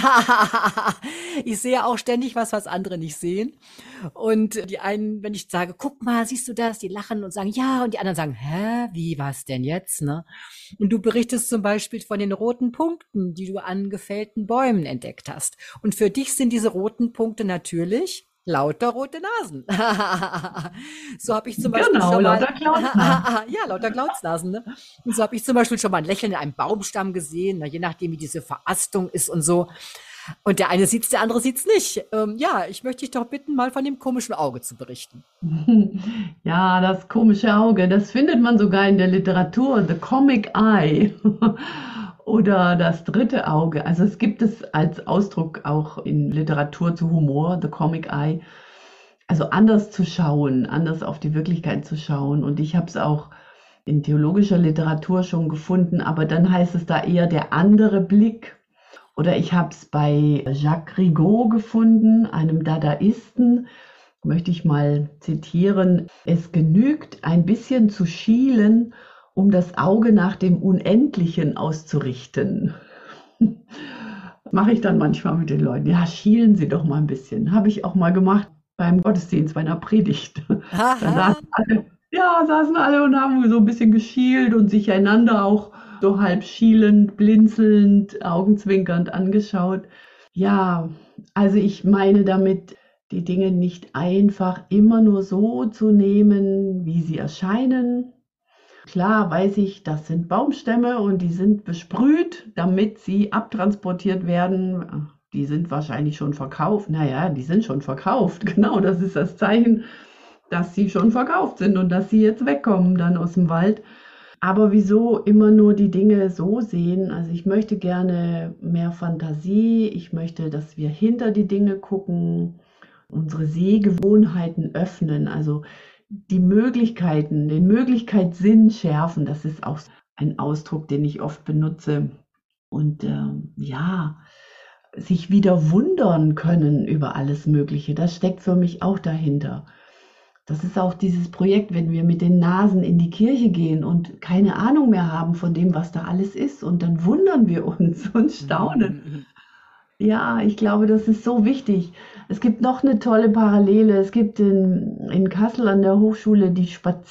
Ich sehe auch ständig was andere nicht sehen. Und die einen, wenn ich sage, guck mal, siehst du das? Die lachen und sagen, ja. Und die anderen sagen, hä, wie, was denn jetzt, ne? Und du berichtest zum Beispiel von den roten Punkten, die du an gefällten Bäumen entdeckt hast. Und für dich sind diese roten Punkte natürlich lauter rote Nasen. So habe ich zum Beispiel Genau, schon mal, lauter Clownsnasen. ja, lauter Clownsnasen, ne? Und so habe ich zum Beispiel schon mal ein Lächeln in einem Baumstamm gesehen, na, je nachdem, wie diese Verastung ist und so. Und der eine sieht's, der andere sieht's nicht. Ja, ich möchte dich doch bitten, mal von dem komischen Auge zu berichten. Ja, das komische Auge, das findet man sogar in der Literatur, The Comic Eye oder das dritte Auge. Also es gibt es als Ausdruck auch in Literatur zu Humor, The Comic Eye. Also anders zu schauen, anders auf die Wirklichkeit zu schauen. Und ich habe es auch in theologischer Literatur schon gefunden, aber dann heißt es da eher der andere Blick. Oder ich habe es bei Jacques Rigaud gefunden, einem Dadaisten, möchte ich mal zitieren. Es genügt, ein bisschen zu schielen, um das Auge nach dem Unendlichen auszurichten. Mache ich dann manchmal mit den Leuten. Ja, schielen Sie doch mal ein bisschen. Habe ich auch mal gemacht beim Gottesdienst, bei einer Predigt. Da Haha. saßen alle, ja, saßen alle und haben so ein bisschen geschielt und sich einander auch so halb schielend, blinzelnd, augenzwinkernd angeschaut. Ja, also ich meine damit, die Dinge nicht einfach immer nur so zu nehmen, wie sie erscheinen. Klar weiß ich, das sind Baumstämme und die sind besprüht, damit sie abtransportiert werden. Die sind wahrscheinlich schon verkauft. Naja, die sind schon verkauft. Genau, das ist das Zeichen, dass sie schon verkauft sind und dass sie jetzt wegkommen dann aus dem Wald. Aber wieso immer nur die Dinge so sehen? Also ich möchte gerne mehr Fantasie. Ich möchte, dass wir hinter die Dinge gucken, unsere Sehgewohnheiten öffnen. Also die Möglichkeiten, den Möglichkeitssinn schärfen, das ist auch ein Ausdruck, den ich oft benutze. Und ja, sich wieder wundern können über alles Mögliche, das steckt für mich auch dahinter. Das ist auch dieses Projekt, wenn wir mit den Nasen in die Kirche gehen und keine Ahnung mehr haben von dem, was da alles ist. Und dann wundern wir uns und staunen. Ja, ich glaube, das ist so wichtig. Es gibt noch eine tolle Parallele. Es gibt in Kassel an der Hochschule die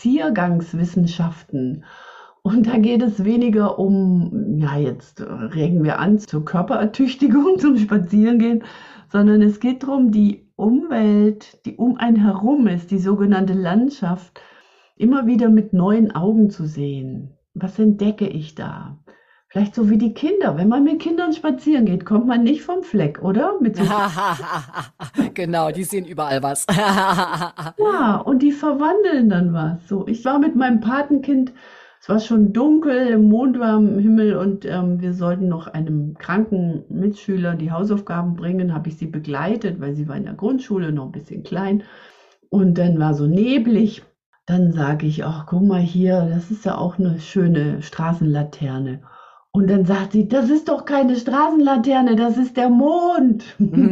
Spaziergangswissenschaften. Und da geht es weniger um, ja, jetzt regen wir an zur Körperertüchtigung, zum Spazierengehen, sondern es geht darum, die Umwelt, die um einen herum ist, die sogenannte Landschaft, immer wieder mit neuen Augen zu sehen. Was entdecke ich da? Vielleicht so wie die Kinder. Wenn man mit Kindern spazieren geht, kommt man nicht vom Fleck, oder? Mit so Genau, die sehen überall was. ja, und die verwandeln dann was. So, ich war mit meinem Patenkind, es war schon dunkel, der Mond war am Himmel und wir sollten noch einem kranken Mitschüler die Hausaufgaben bringen. Habe ich sie begleitet, weil sie war in der Grundschule noch ein bisschen klein. Und dann war so neblig. Dann sage ich, ach, guck mal hier, das ist ja auch eine schöne Straßenlaterne. Und dann sagt sie, das ist doch keine Straßenlaterne, das ist der Mond.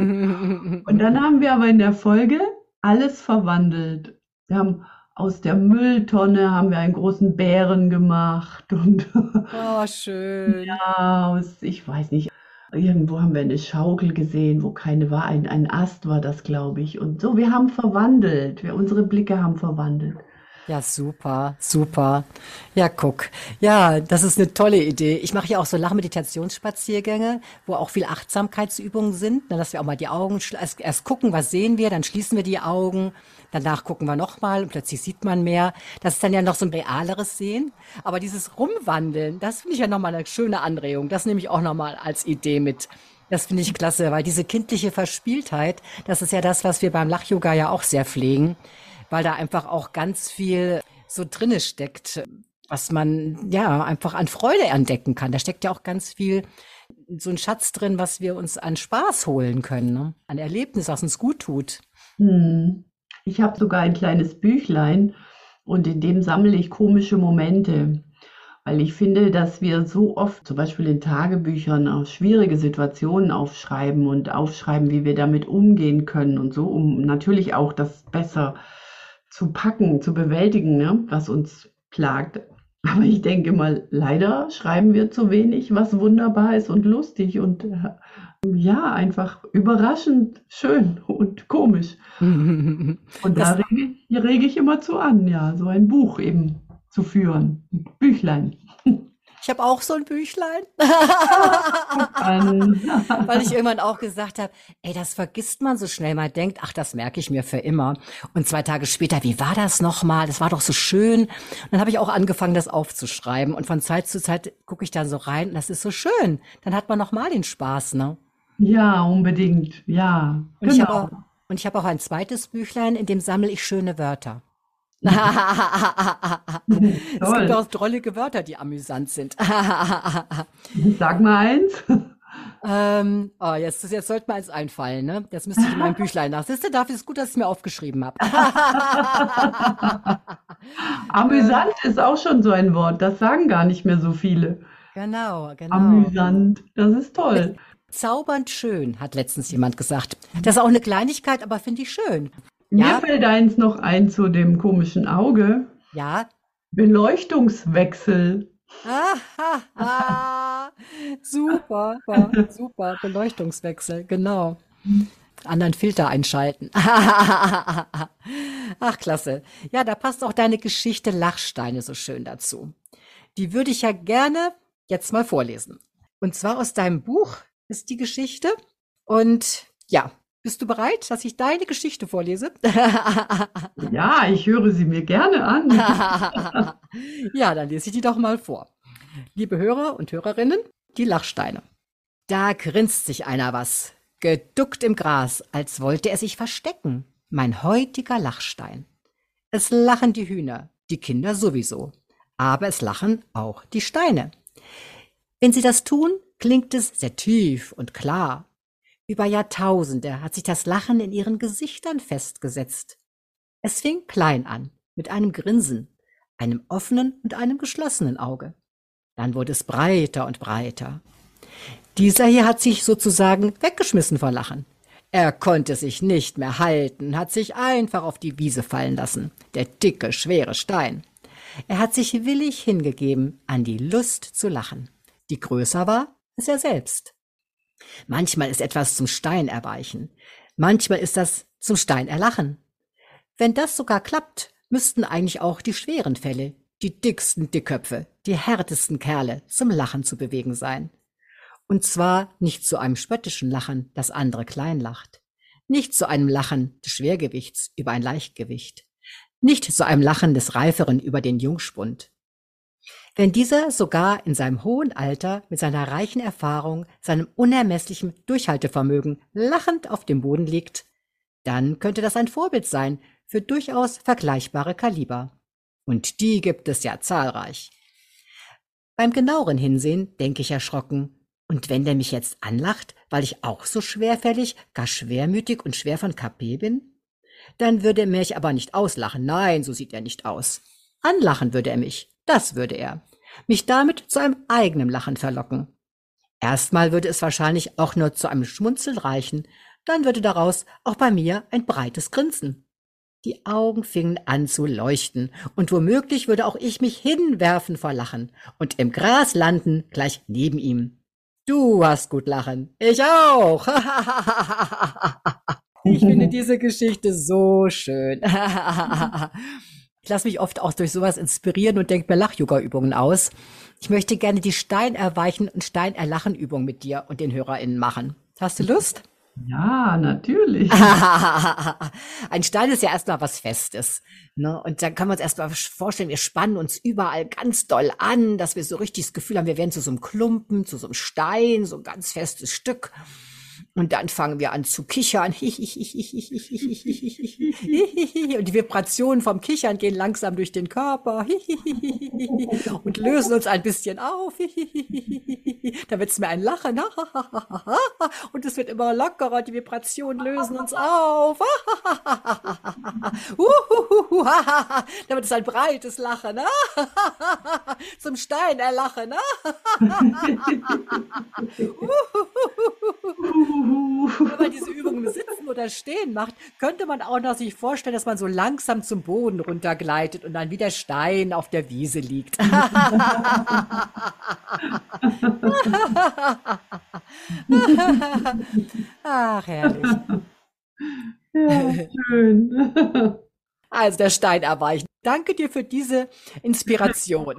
Und dann haben wir aber in der Folge alles verwandelt. Wir haben aus der Mülltonne haben wir einen großen Bären gemacht und Oh, schön. ja, ich weiß nicht, irgendwo haben wir eine Schaukel gesehen, wo keine war. Ein Ast war das, glaube ich. Und so, wir haben verwandelt. Unsere Blicke haben verwandelt. Ja, super, super. Ja, guck. Ja, das ist eine tolle Idee. Ich mache ja auch so Lachmeditationsspaziergänge, wo auch viel Achtsamkeitsübungen sind, ne, dass wir auch mal die Augen erst gucken, was sehen wir, dann schließen wir die Augen, danach gucken wir nochmal und plötzlich sieht man mehr. Das ist dann ja noch so ein realeres Sehen. Aber dieses Rumwandeln, das finde ich ja nochmal eine schöne Anregung. Das nehme ich auch nochmal als Idee mit. Das finde ich klasse, weil diese kindliche Verspieltheit, das ist ja das, was wir beim Lach-Yoga ja auch sehr pflegen, weil da einfach auch ganz viel so drinne steckt, was man ja einfach an Freude entdecken kann. Da steckt ja auch ganz viel so ein Schatz drin, was wir uns an Spaß holen können, ne? An Erlebnis, was uns gut tut. Hm. Ich habe sogar ein kleines Büchlein und in dem sammle ich komische Momente, weil ich finde, dass wir so oft, zum Beispiel in Tagebüchern, auch schwierige Situationen aufschreiben und aufschreiben, wie wir damit umgehen können und so, um natürlich auch das besser zu packen, zu bewältigen, ne, was uns plagt. Aber ich denke mal, leider schreiben wir zu wenig, was wunderbar ist und lustig und ja, einfach überraschend schön und komisch. Und da Das, rege ich immer zu an, ja, so ein Buch eben zu führen. Büchlein. ich habe auch so ein Büchlein. An. Weil ich irgendwann auch gesagt habe, ey, das vergisst man so schnell. Man denkt, ach, das merke ich mir für immer. Und 2 Tage später, wie war das nochmal? Das war doch so schön. Und dann habe ich auch angefangen, das aufzuschreiben. Und von Zeit zu Zeit gucke ich dann so rein. Und das ist so schön. Dann hat man nochmal den Spaß, ne? Ja, unbedingt. Ja, Und ich habe genau. auch, und ich habe auch ein zweites Büchlein, in dem sammle ich schöne Wörter. Es gibt Toll. auch drollige Wörter, die amüsant sind. Sag mal eins. Oh, jetzt sollte mir eins einfallen, ne? Jetzt müsste ich in meinem Büchlein nach. Siehst du, dafür ist gut, dass ich es mir aufgeschrieben habe. ähm, Amüsant ist auch schon so ein Wort. Das sagen gar nicht mehr so viele. genau, genau. Amüsant. Das ist Mit, toll. Zaubernd schön, hat letztens jemand gesagt. Das ist auch eine Kleinigkeit, aber finde ich schön. Mir Ja, fällt eins noch ein zu dem komischen Auge. ja. Beleuchtungswechsel. Ah, ha, ha. Super, super. Beleuchtungswechsel, genau. Anderen Filter einschalten. Ach, klasse. Ja, da passt auch deine Geschichte Lachsteine so schön dazu. Die würde ich ja gerne jetzt mal vorlesen. Und zwar aus deinem Buch ist die Geschichte. Und ja, bist du bereit, dass ich deine Geschichte vorlese? Ja, ich höre sie mir gerne an. Ja, dann lese ich die doch mal vor. Liebe Hörer und Hörerinnen, die Lachsteine. Da grinst sich einer was, geduckt im Gras, als wollte er sich verstecken. Mein heutiger Lachstein. Es lachen die Hühner, die Kinder sowieso. Aber es lachen auch die Steine. Wenn sie das tun, klingt es sehr tief und klar. Über Jahrtausende hat sich das Lachen in ihren Gesichtern festgesetzt. Es fing klein an, mit einem Grinsen, einem offenen und einem geschlossenen Auge. Dann wurde es breiter und breiter. Dieser hier hat sich sozusagen weggeschmissen vor Lachen. Er konnte sich nicht mehr halten, hat sich einfach auf die Wiese fallen lassen, der dicke, schwere Stein. Er hat sich willig hingegeben an die Lust zu lachen, die größer war als er selbst. Manchmal ist etwas zum Stein erweichen, manchmal ist das zum Stein erlachen. Wenn das sogar klappt, müssten eigentlich auch die schweren Fälle, die dicksten Dickköpfe, die härtesten Kerle zum Lachen zu bewegen sein. Und zwar nicht zu einem spöttischen Lachen, das andere klein lacht. Nicht zu einem Lachen des Schwergewichts über ein Leichtgewicht. Nicht zu einem Lachen des Reiferen über den Jungspund. Wenn dieser sogar in seinem hohen Alter mit seiner reichen Erfahrung, seinem unermesslichen Durchhaltevermögen lachend auf dem Boden liegt, dann könnte das ein Vorbild sein für durchaus vergleichbare Kaliber. Und die gibt es ja zahlreich. Beim genaueren Hinsehen denke ich erschrocken, und wenn der mich jetzt anlacht, weil ich auch so schwerfällig, gar schwermütig und schwer von KP bin? Dann würde er mich aber nicht auslachen. Nein, so sieht er nicht aus. Anlachen würde er mich. Das würde er. Mich damit zu einem eigenen Lachen verlocken. Erstmal würde es wahrscheinlich auch nur zu einem Schmunzeln reichen. Dann würde daraus auch bei mir ein breites Grinsen. Die Augen fingen an zu leuchten, und womöglich würde auch ich mich hinwerfen vor Lachen und im Gras landen, gleich neben ihm. Du hast gut lachen. Ich auch. Ich finde diese Geschichte so schön. Ich lasse mich oft auch durch sowas inspirieren und denke mir Lach-Yoga-Übungen aus. Ich möchte gerne die Steinerweichen und Steinerlachen-Übung mit dir und den HörerInnen machen. Hast du Lust? Ja, natürlich. Ein Stein ist ja erstmal was Festes, ne? Und dann kann man uns erstmal vorstellen, wir spannen uns überall ganz doll an, dass wir so richtig das Gefühl haben, wir werden zu so einem Klumpen, zu so einem Stein, so ein ganz festes Stück. Und dann fangen wir an zu kichern. Und die Vibrationen vom Kichern gehen langsam durch den Körper und lösen uns ein bisschen auf. Da wird es mir ein Lachen. Und es wird immer lockerer. Die Vibrationen lösen uns auf. Da wird es ein breites Lachen. Zum Stein erlachen. Wenn man diese Übung im Sitzen oder Stehen macht, könnte man auch noch sich vorstellen, dass man so langsam zum Boden runtergleitet und dann wie der Stein auf der Wiese liegt. Ach, herrlich. Ja, schön. Also der Stein erweichen. Danke dir für diese Inspiration.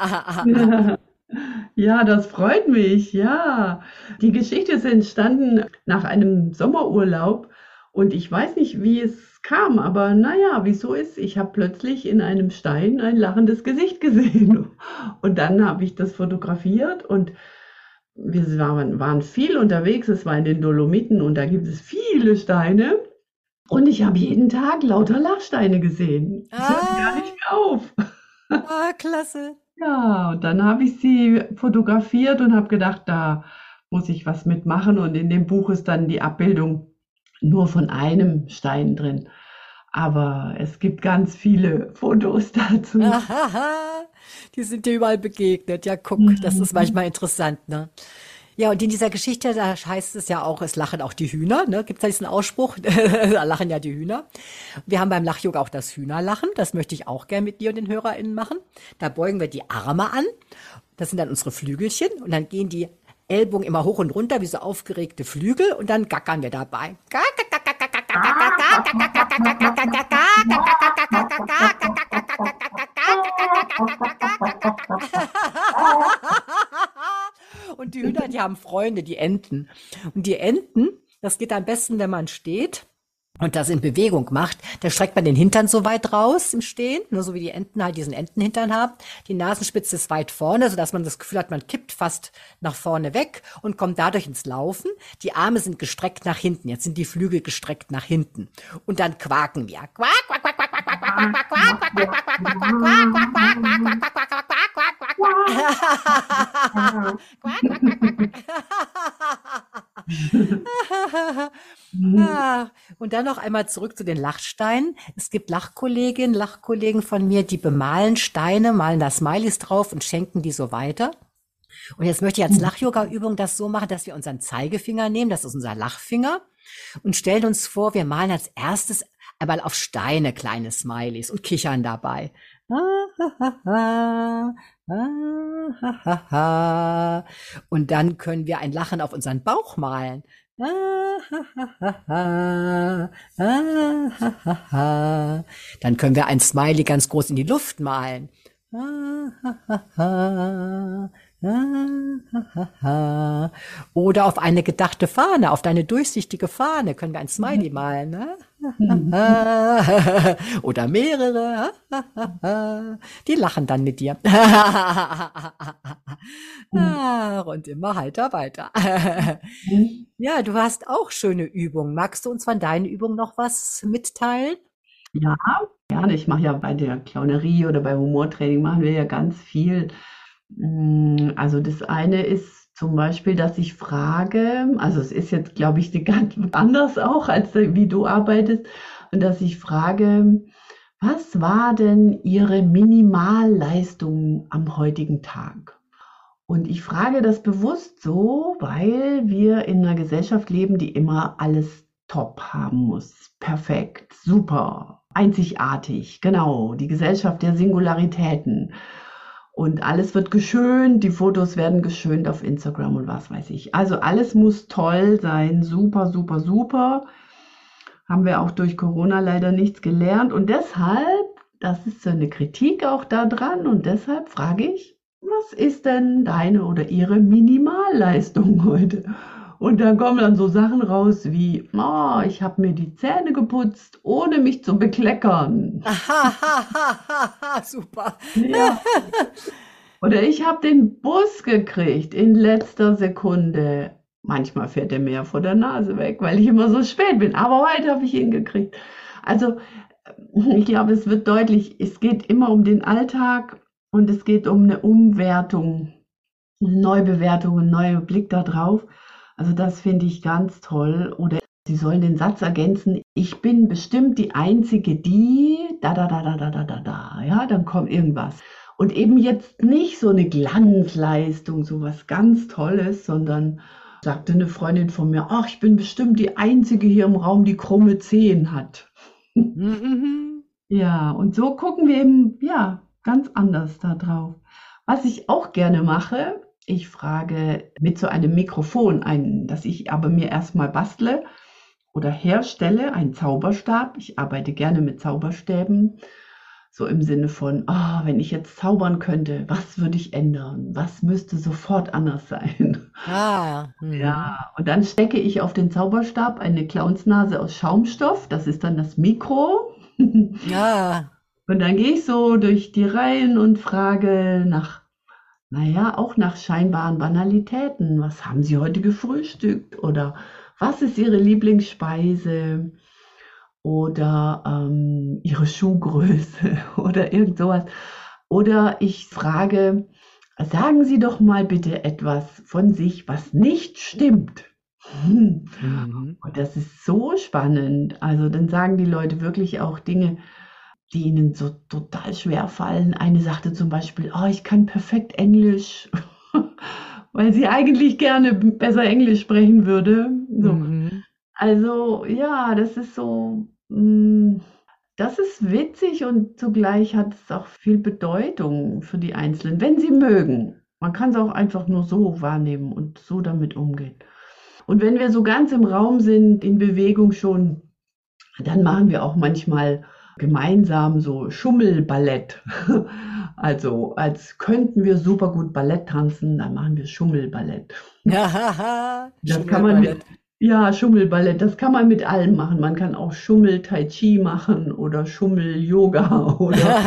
Ja, das freut mich, ja. Die Geschichte ist entstanden nach einem Sommerurlaub und ich weiß nicht, wie es kam, aber naja, wie es so ist, ich habe plötzlich in einem Stein ein lachendes Gesicht gesehen und dann habe ich das fotografiert und wir waren viel unterwegs, es war in den Dolomiten und da gibt es viele Steine und ich habe jeden Tag lauter Lachsteine gesehen. Es hört gar nicht mehr auf. Klasse. Ja, und dann habe ich sie fotografiert und habe gedacht, da muss ich was mitmachen. Und in dem Buch ist dann die Abbildung nur von einem Stein drin. Aber es gibt ganz viele Fotos dazu. Die sind dir überall begegnet. Ja, guck, das ist manchmal interessant, ne? Ja, und in dieser Geschichte, da heißt es ja auch, es lachen auch die Hühner, ne? Gibt's da diesen Ausspruch? Da lachen ja die Hühner. Wir haben beim Lach-Yoga auch das Hühnerlachen. Das möchte ich auch gern mit dir und den HörerInnen machen. Da beugen wir die Arme an. Das sind dann unsere Flügelchen. Und dann gehen die Ellbogen immer hoch und runter wie so aufgeregte Flügel. Und dann gackern wir dabei. Und die Hühner, die haben Freunde, die Enten. Und die Enten, das geht am besten, wenn man steht und das in Bewegung macht. Da streckt man den Hintern so weit raus im Stehen, nur so wie die Enten halt diesen Entenhintern haben. Die Nasenspitze ist weit vorne, sodass man das Gefühl hat, man kippt fast nach vorne weg und kommt dadurch ins Laufen. Die Arme sind gestreckt nach hinten. Jetzt sind die Flügel gestreckt nach hinten. Und dann quaken wir. Quack, quack, quack, quack, quack, quack, quack, quack, quack, quack, quack, quack, quack, quack, quack, quack, quack, quack, und dann noch einmal zurück zu den Lachsteinen. Es gibt Lachkolleginnen, Lachkollegen von mir, die bemalen Steine, malen da Smileys drauf und schenken die so weiter. Und jetzt möchte ich als Lach-Yoga-Übung das so machen, dass wir unseren Zeigefinger nehmen, das ist unser Lachfinger, und stellen uns vor, wir malen als erstes einmal auf Steine kleine Smileys und kichern dabei. Und dann können wir ein Lachen auf unseren Bauch malen. Dann können wir ein Smiley ganz groß in die Luft malen. Oder auf eine gedachte Fahne, auf deine durchsichtige Fahne können wir ein Smiley malen. Ne? Oder mehrere. Die lachen dann mit dir. Und immer heiter weiter. Ja, du hast auch schöne Übungen. Magst du uns von deinen Übungen noch was mitteilen? Ja, gerne. Ich mache ja bei der Clownerie oder bei Humortraining machen wir ja ganz viel. Also das eine ist zum Beispiel, dass ich frage, also es ist jetzt, glaube ich, ganz anders auch, als wie du arbeitest, und dass ich frage, was war denn Ihre Minimalleistung am heutigen Tag? Und ich frage das bewusst so, weil wir in einer Gesellschaft leben, die immer alles top haben muss. Perfekt, super, einzigartig, genau, die Gesellschaft der Singularitäten. Und alles wird geschönt, die Fotos werden geschönt auf Instagram und was weiß ich. Also alles muss toll sein, super, super, super. Haben wir auch durch Corona leider nichts gelernt. Und deshalb, das ist so eine Kritik auch da dran, und deshalb frage ich, was ist denn deine oder ihre Minimalleistung heute? Und dann kommen dann so Sachen raus wie, oh, ich habe mir die Zähne geputzt, ohne mich zu bekleckern. Super. Ja. Oder ich habe den Bus gekriegt in letzter Sekunde. Manchmal fährt er mir ja vor der Nase weg, weil ich immer so spät bin. Aber heute habe ich ihn gekriegt. Also ich glaube, es wird deutlich, es geht immer um den Alltag und es geht um eine Umwertung, eine Neubewertung, einen neuen Blick da drauf. Also das finde ich ganz toll. Oder Sie sollen den Satz ergänzen, ich bin bestimmt die Einzige, die da, da, da, da, da, da, da, da. Ja, dann kommt irgendwas. Und eben jetzt nicht so eine Glanzleistung, so was ganz Tolles, sondern sagte eine Freundin von mir, ach, ich bin bestimmt die Einzige hier im Raum, die krumme Zehen hat. Ja, und so gucken wir eben, ja, ganz anders da drauf. Was ich auch gerne mache, ich frage mit so einem Mikrofon ein, das ich aber mir erstmal bastle oder herstelle, einen Zauberstab. Ich arbeite gerne mit Zauberstäben, so im Sinne von, oh, wenn ich jetzt zaubern könnte, was würde ich ändern? Was müsste sofort anders sein? Ja, und dann stecke ich auf den Zauberstab eine Clownsnase aus Schaumstoff, das ist dann das Mikro. Ja. Und dann gehe ich so durch die Reihen und frage nach, naja, auch nach scheinbaren Banalitäten. Was haben Sie heute gefrühstückt? Oder was ist Ihre Lieblingsspeise? Oder Ihre Schuhgröße oder irgend sowas. Oder ich frage, sagen Sie doch mal bitte etwas von sich, was nicht stimmt. Und das ist so spannend. Also dann sagen die Leute wirklich auch Dinge, die ihnen so total schwer fallen. Eine sagte zum Beispiel, oh, ich kann perfekt Englisch. weil sie eigentlich gerne besser Englisch sprechen würde. So. Mhm. Also ja, das ist so, das ist witzig und zugleich hat es auch viel Bedeutung für die Einzelnen, wenn sie mögen. Man kann es auch einfach nur so wahrnehmen und so damit umgehen. Und wenn wir so ganz im Raum sind, in Bewegung schon, dann machen wir auch manchmal gemeinsam so Schummelballett. Also als könnten wir super gut Ballett tanzen, dann machen wir Schummelballett. Das kann man mit, Schummelballett. ja, Schummelballett, das kann man mit allem machen. Man kann auch Schummel-Tai Chi machen oder Schummel-Yoga oder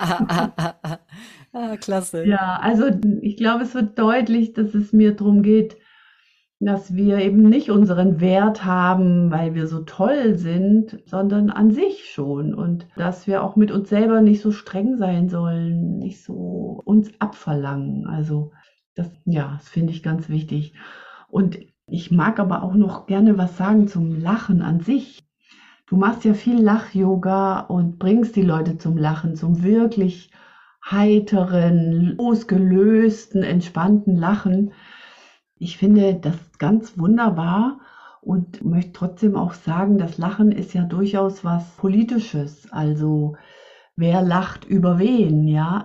Klasse. ja, also ich glaube, es wird deutlich, dass es mir darum geht, dass wir eben nicht unseren Wert haben, weil wir so toll sind, sondern an sich schon. Und dass wir auch mit uns selber nicht so streng sein sollen, nicht so uns abverlangen. Also das, ja, das finde ich ganz wichtig. Und ich mag aber auch noch gerne was sagen zum Lachen an sich. Du machst ja viel Lach-Yoga und bringst die Leute zum Lachen, zum wirklich heiteren, losgelösten, entspannten Lachen. Ich finde das ganz wunderbar und möchte trotzdem auch sagen, das Lachen ist ja durchaus was Politisches. Also wer lacht über wen, ja,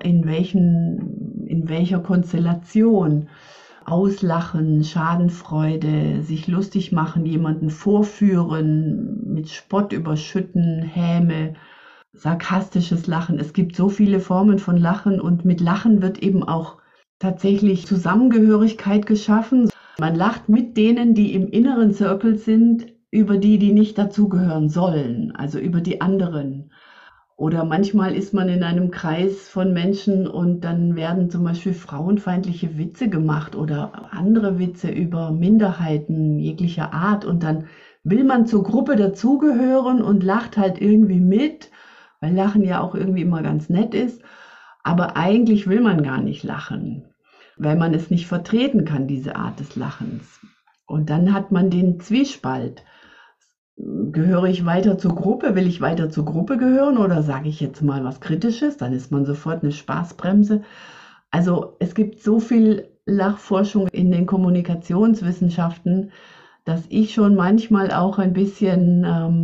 in welcher Konstellation. Auslachen, Schadenfreude, sich lustig machen, jemanden vorführen, mit Spott überschütten, Häme, sarkastisches Lachen. Es gibt so viele Formen von Lachen und mit Lachen wird eben auch tatsächlich Zusammengehörigkeit geschaffen. Man lacht mit denen, die im inneren Circle sind, über die, die nicht dazugehören sollen, also über die anderen. Oder manchmal ist man in einem Kreis von Menschen und dann werden zum Beispiel frauenfeindliche Witze gemacht oder andere Witze über Minderheiten jeglicher Art und dann will man zur Gruppe dazugehören und lacht halt irgendwie mit, weil Lachen ja auch irgendwie immer ganz nett ist. Aber eigentlich will man gar nicht lachen, weil man es nicht vertreten kann, diese Art des Lachens. Und dann hat man den Zwiespalt. Gehöre ich weiter zur Gruppe? Will ich weiter zur Gruppe gehören oder sage ich jetzt mal was Kritisches? Dann ist man sofort eine Spaßbremse. Also es gibt so viel Lachforschung in den Kommunikationswissenschaften, dass ich schon manchmal auch ein bisschen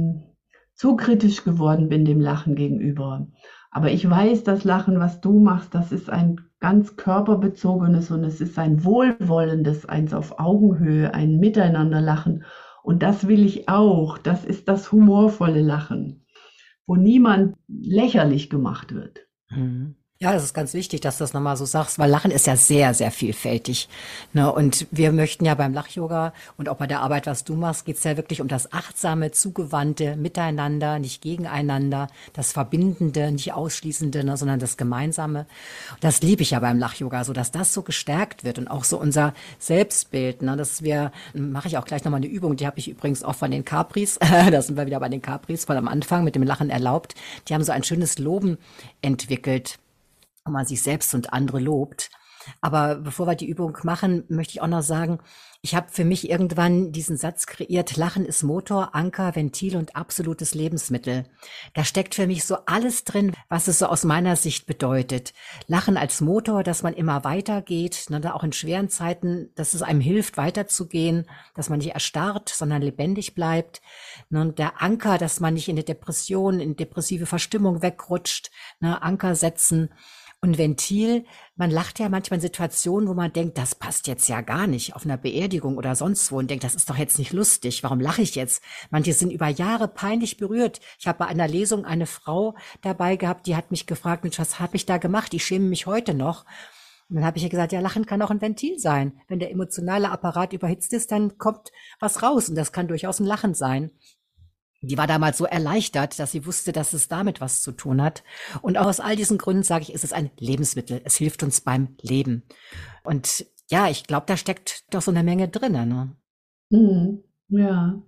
zu kritisch geworden bin dem Lachen gegenüber. Aber ich weiß, das Lachen, was du machst, das ist ein ganz körperbezogenes und es ist ein wohlwollendes, eins auf Augenhöhe, ein Miteinanderlachen. Und das will ich auch. Das ist das humorvolle Lachen, wo niemand lächerlich gemacht wird. Mhm. Ja, das ist ganz wichtig, dass du das nochmal so sagst, weil Lachen ist ja sehr, sehr vielfältig. Ne? Und wir möchten ja beim Lach-Yoga und auch bei der Arbeit, was du machst, geht's ja wirklich um das achtsame, zugewandte Miteinander, nicht gegeneinander, das Verbindende, nicht Ausschließende, ne, sondern das Gemeinsame. Das liebe ich ja beim Lach-Yoga, so dass das so gestärkt wird und auch so unser Selbstbild, ne, dass wir, mache ich auch gleich nochmal eine Übung, die habe ich übrigens auch von den Capris, da sind wir wieder bei den Capris, von am Anfang mit dem Lachen erlaubt. Die haben so ein schönes Loben entwickelt, wo man sich selbst und andere lobt. Aber bevor wir die Übung machen, möchte ich auch noch sagen, ich habe für mich irgendwann diesen Satz kreiert: Lachen ist Motor, Anker, Ventil und absolutes Lebensmittel. Da steckt für mich so alles drin, was es so aus meiner Sicht bedeutet. Lachen als Motor, dass man immer weitergeht, ne, auch in schweren Zeiten, dass es einem hilft, weiterzugehen, dass man nicht erstarrt, sondern lebendig bleibt. Ne, und der Anker, dass man nicht in eine Depression, in depressive Verstimmung wegrutscht, ne, Anker setzen. Und Ventil, man lacht ja manchmal in Situationen, wo man denkt, das passt jetzt ja gar nicht, auf einer Beerdigung oder sonst wo, und denkt, das ist doch jetzt nicht lustig, warum lache ich jetzt? Manche sind über Jahre peinlich berührt. Ich habe bei einer Lesung eine Frau dabei gehabt, die hat mich gefragt, Mensch, was habe ich da gemacht? Ich schäme mich heute noch. Und dann habe ich ihr gesagt, ja, Lachen kann auch ein Ventil sein. Wenn der emotionale Apparat überhitzt ist, dann kommt was raus, und das kann durchaus ein Lachen sein. Die war damals so erleichtert, dass sie wusste, dass es damit was zu tun hat. Und auch aus all diesen Gründen sage ich, ist es ein Lebensmittel. Es hilft uns beim Leben. Und ja, ich glaube, da steckt doch so eine Menge drin, ne? Mhm. Ja,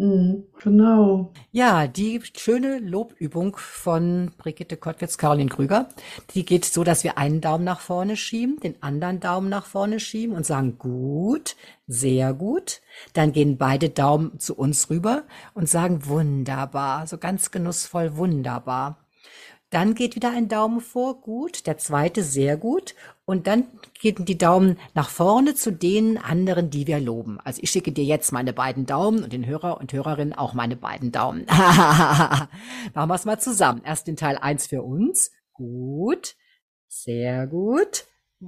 genau. Ja, die schöne Lobübung von Brigitte Kottwitz, Caroline Krüger, die geht so, dass wir einen Daumen nach vorne schieben, den anderen Daumen nach vorne schieben und sagen, gut, sehr gut. Dann gehen beide Daumen zu uns rüber und sagen, wunderbar, so ganz genussvoll, wunderbar. Dann geht wieder ein Daumen vor, gut, der zweite sehr gut Und dann gehen die Daumen nach vorne zu den anderen, die wir loben. Also ich schicke dir jetzt meine beiden Daumen und den Hörer und Hörerinnen auch meine beiden Daumen. Machen wir es mal zusammen. Erst den Teil 1 für uns. Gut. Sehr gut.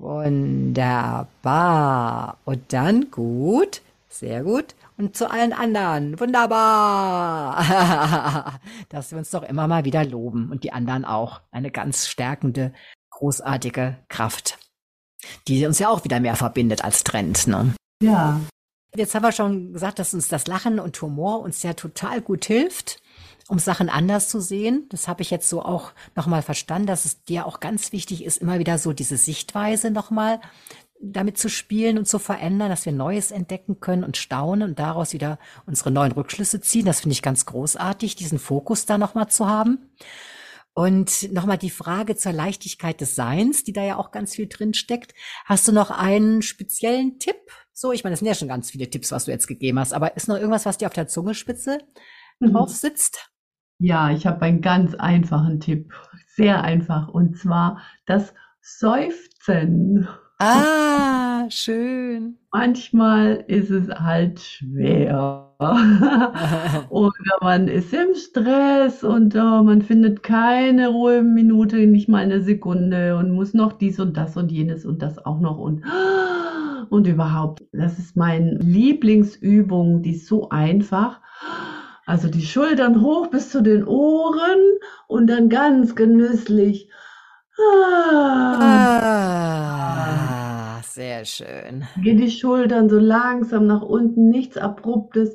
Wunderbar. Und dann gut. Sehr gut. Und zu allen anderen. Wunderbar. Dass wir uns doch immer mal wieder loben. Und die anderen auch. Eine ganz stärkende, großartige Kraft, die uns ja auch wieder mehr verbindet als trennt, ne? Ja, Jetzt haben wir schon gesagt, dass uns das Lachen und Humor uns ja total gut hilft, um Sachen anders zu sehen. Das habe ich jetzt so auch nochmal verstanden, dass es dir auch ganz wichtig ist, immer wieder so diese Sichtweise nochmal damit zu spielen und zu verändern, dass wir Neues entdecken können und staunen und daraus wieder unsere neuen Rückschlüsse ziehen. Das finde ich ganz großartig, diesen Fokus da nochmal zu haben. Und nochmal die Frage zur Leichtigkeit des Seins, die da ja auch ganz viel drin steckt. Hast du noch einen speziellen Tipp? So, ich meine, das sind ja schon ganz viele Tipps, was du jetzt gegeben hast, aber ist noch irgendwas, was dir auf der Zungenspitze drauf mhm. sitzt? Ja, ich habe einen ganz einfachen Tipp, sehr einfach, und zwar das Seufzen. Ah, schön. Manchmal ist es halt schwer. Oder man ist im Stress und man findet keine Ruheminute, nicht mal eine Sekunde und muss noch dies und das und jenes und das auch noch und überhaupt. Das ist meine Lieblingsübung, die ist so einfach. Also die Schultern hoch bis zu den Ohren und dann ganz genüsslich. Ah, Ah, sehr schön. Geh die Schultern so langsam nach unten, nichts Abruptes.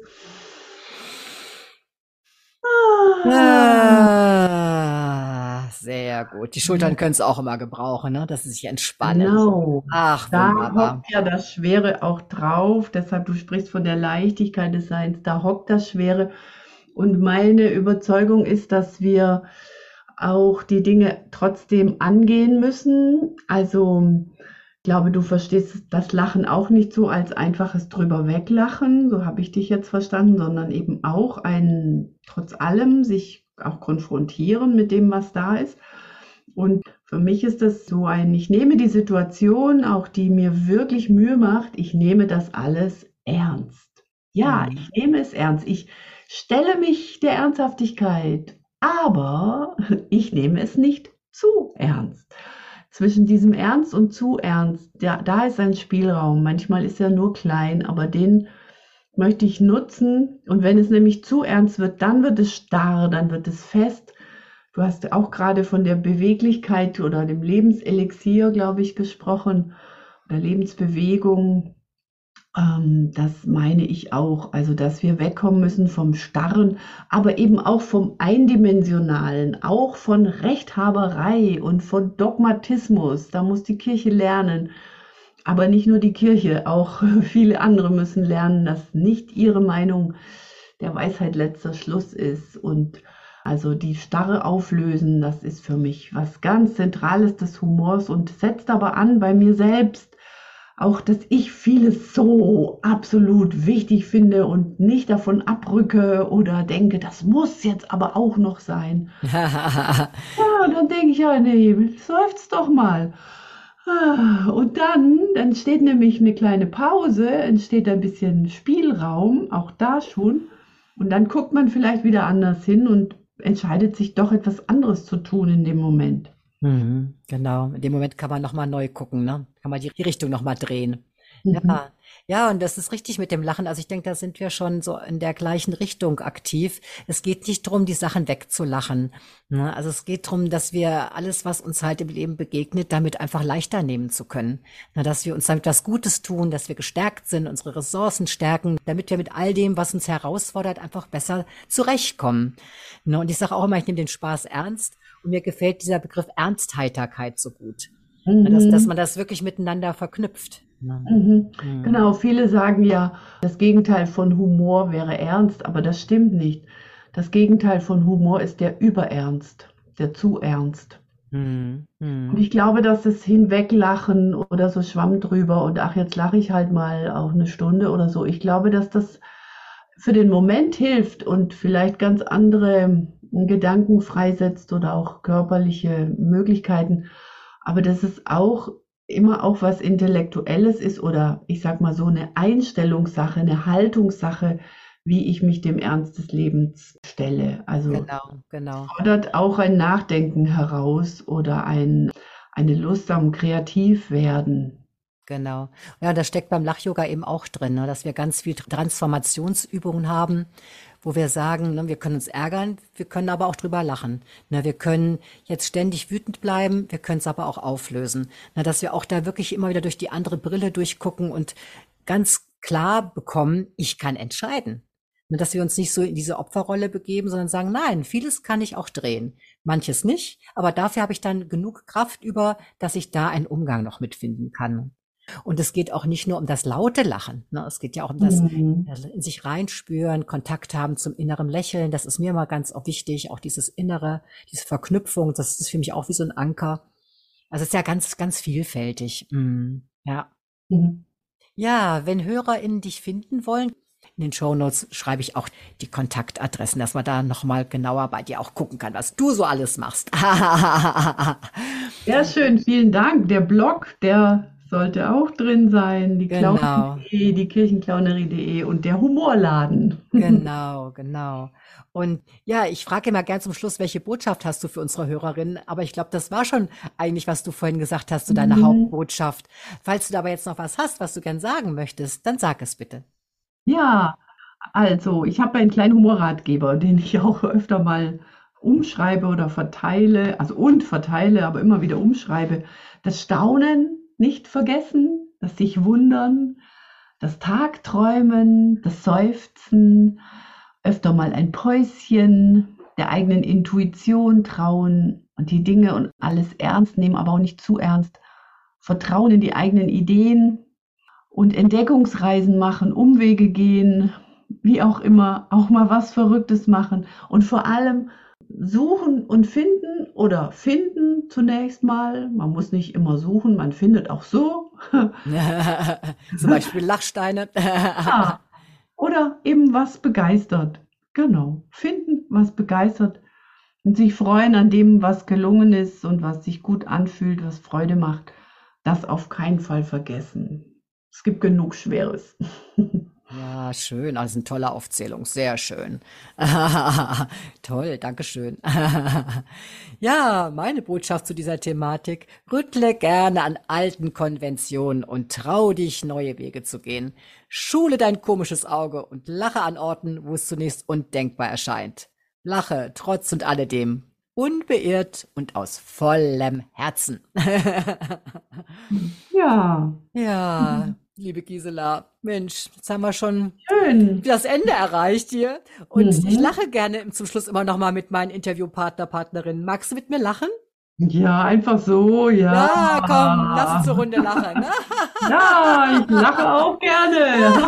Ah, Ah, sehr gut. Die Schultern können es auch immer gebrauchen, ne? Dass sie sich entspannen. genau. Ach, Da wunderbar. hockt ja das Schwere auch drauf. Deshalb, du sprichst von der Leichtigkeit des Seins. Da hockt das Schwere. Und meine Überzeugung ist, dass wir auch die Dinge trotzdem angehen müssen. Also, ich glaube, du verstehst das Lachen auch nicht so als einfaches drüber weglachen, so habe ich dich jetzt verstanden, sondern eben auch ein, trotz allem, sich auch konfrontieren mit dem, was da ist. Und für mich ist das so ein, ich nehme die Situation, auch die mir wirklich Mühe macht, ich nehme das alles ernst. Ja, Hm. ich nehme es ernst. Ich stelle mich der Ernsthaftigkeit, aber ich nehme es nicht zu ernst. Zwischen diesem Ernst und zu ernst, da ist ein Spielraum. Manchmal ist er nur klein, aber den möchte ich nutzen. Und wenn es nämlich zu ernst wird, dann wird es starr, dann wird es fest. Du hast auch gerade von der Beweglichkeit oder dem Lebenselixier, glaube ich, gesprochen, oder Lebensbewegung. Das meine ich auch. Also, dass wir wegkommen müssen vom Starren, aber eben auch vom Eindimensionalen, auch von Rechthaberei und von Dogmatismus. Da muss die Kirche lernen. Aber nicht nur die Kirche, auch viele andere müssen lernen, dass nicht ihre Meinung der Weisheit letzter Schluss ist. Und also die Starre auflösen, das ist für mich was ganz Zentrales des Humors und setzt aber an bei mir selbst. Auch, dass ich vieles so absolut wichtig finde und nicht davon abrücke oder denke, das muss jetzt aber auch noch sein. Ja, und dann denke ich, ja, nee, seufzt doch mal. Und dann entsteht nämlich eine kleine Pause, entsteht ein bisschen Spielraum, auch da schon. Und dann guckt man vielleicht wieder anders hin und entscheidet sich doch etwas anderes zu tun in dem Moment. Mhm, genau. In dem Moment kann man nochmal neu gucken, ne? Kann man die Richtung nochmal drehen. Mhm. Ja, ja, und das ist richtig mit dem Lachen. Also ich denke, da sind wir schon so in der gleichen Richtung aktiv. Es geht nicht darum, die Sachen wegzulachen, ne? Also es geht darum, dass wir alles, was uns halt im Leben begegnet, damit einfach leichter nehmen zu können. Na, dass wir uns damit was Gutes tun, dass wir gestärkt sind, unsere Ressourcen stärken, damit wir mit all dem, was uns herausfordert, einfach besser zurechtkommen. Ne? Und ich sage auch immer, ich nehme den Spaß ernst. Und mir gefällt dieser Begriff Ernstheiterkeit so gut. Dass Mhm. man das wirklich miteinander verknüpft. Ne? Mhm. Mhm. Genau, viele sagen ja, das Gegenteil von Humor wäre ernst, aber das stimmt nicht. Das Gegenteil von Humor ist der Überernst, der zu ernst. Mhm. Und Mhm. ich glaube, dass das Hinweglachen oder so Schwamm drüber und ach, jetzt lache ich halt mal auch eine Stunde oder so. Ich glaube, dass das für den Moment hilft und vielleicht ganz andere Gedanken freisetzt oder auch körperliche Möglichkeiten. Aber das ist auch immer auch was Intellektuelles ist oder ich sag mal so eine Einstellungssache, eine Haltungssache, wie ich mich dem Ernst des Lebens stelle. Also Genau, genau. fordert auch ein Nachdenken heraus oder eine Lust am Kreativwerden. Genau. Ja, das steckt beim Lach-Yoga eben auch drin, ne, dass wir ganz viel Transformationsübungen haben, wo wir sagen, ne, wir können uns ärgern, wir können aber auch drüber lachen. Ne, wir können jetzt ständig wütend bleiben, wir können es aber auch auflösen. Ne, dass wir auch da wirklich immer wieder durch die andere Brille durchgucken und ganz klar bekommen, ich kann entscheiden. Ne, dass wir uns nicht so in diese Opferrolle begeben, sondern sagen, nein, vieles kann ich auch drehen. Manches nicht, aber dafür habe ich dann genug Kraft über, dass ich da einen Umgang noch mitfinden kann. Und es geht auch nicht nur um das laute Lachen, ne? Es geht ja auch um das Mhm. in sich reinspüren, Kontakt haben zum inneren Lächeln. Das ist mir immer ganz auch wichtig, auch dieses Innere, diese Verknüpfung, das ist für mich auch wie so ein Anker. Also es ist ja ganz, ganz vielfältig. Ja. Mhm. Ja, wenn HörerInnen dich finden wollen, in den Shownotes schreibe ich auch die Kontaktadressen, dass man da nochmal genauer bei dir auch gucken kann, was du so alles machst. Sehr schön, vielen Dank. Der Blog, der sollte auch drin sein, die Genau. Clownerie, die Kirchenklaunerie.de und der Humorladen. Genau, genau. Und ja, ich frage immer gern zum Schluss, welche Botschaft hast du für unsere Hörerinnen? Aber ich glaube, das war schon eigentlich, was du vorhin gesagt hast, so deine Mhm. Hauptbotschaft. Falls du da aber jetzt noch was hast, was du gern sagen möchtest, dann sag es bitte. Ja, also ich habe einen kleinen Humorratgeber, den ich auch öfter mal umschreibe oder verteile, also und verteile, aber immer wieder umschreibe. Das Staunen nicht vergessen, das sich wundern, das Tagträumen, das Seufzen, öfter mal ein Päuschen, der eigenen Intuition trauen und die Dinge und alles ernst nehmen, aber auch nicht zu ernst. Vertrauen in die eigenen Ideen und Entdeckungsreisen machen, Umwege gehen, wie auch immer, auch mal was Verrücktes machen und vor allem suchen und finden oder finden zunächst mal. Man muss nicht immer suchen, man findet auch so. Zum Beispiel Lachsteine. Ja, oder eben was begeistert. Genau, finden, was begeistert und sich freuen an dem, was gelungen ist und was sich gut anfühlt, was Freude macht. Das auf keinen Fall vergessen. Es gibt genug Schweres. Ja, schön. Also eine tolle Aufzählung. Sehr schön. Toll, Dankeschön. Ja, meine Botschaft zu dieser Thematik. Rüttle gerne an alten Konventionen und trau dich, neue Wege zu gehen. Schule dein komisches Auge und lache an Orten, wo es zunächst undenkbar erscheint. Lache trotz und alledem. Unbeirrt und aus vollem Herzen. Ja, Ja, liebe Gisela, Mensch, jetzt haben wir schon schön. das Ende erreicht hier. Und ich Mhm. lache gerne zum Schluss immer noch mal mit meinen Interviewpartner, Partnerinnen. Magst du mit mir lachen? Ja, einfach so, ja. Ja, komm, lass uns eine Runde lachen. Ne? Ja, ich lache auch gerne.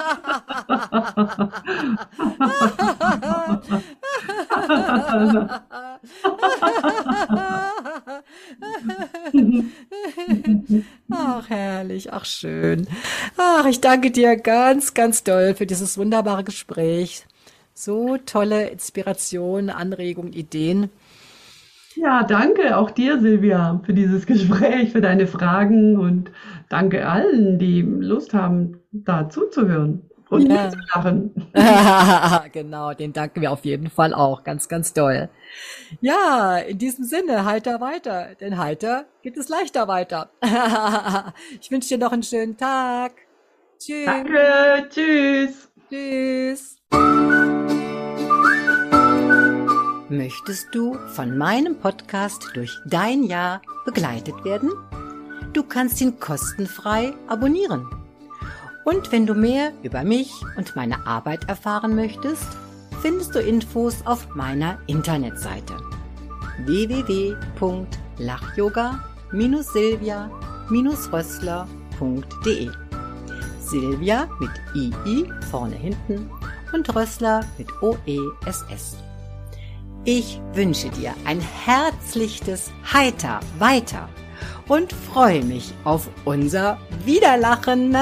Ach, herrlich, ach, schön. Ach, ich danke dir ganz, ganz doll für dieses wunderbare Gespräch. So tolle Inspiration, Anregungen, Ideen. Ja, danke auch dir, Silvia, für dieses Gespräch, für deine Fragen und danke allen, die Lust haben, da zuzuhören und Ja. mitzulachen. Genau, den danken wir auf jeden Fall auch. Ganz, ganz doll. Ja, in diesem Sinne, heiter weiter, denn heiter geht es leichter weiter. Ich wünsche dir noch einen schönen Tag. Tschüss. Danke, tschüss. Tschüss. Möchtest du von meinem Podcast durch dein Jahr begleitet werden? Du kannst ihn kostenfrei abonnieren. Und wenn du mehr über mich und meine Arbeit erfahren möchtest, findest du Infos auf meiner Internetseite www.lachyoga-silvia-rössler.de. Silvia mit II vorne hinten und Rössler mit OESS. Ich wünsche dir ein herzliches Heiter weiter und freue mich auf unser Wiederlachen.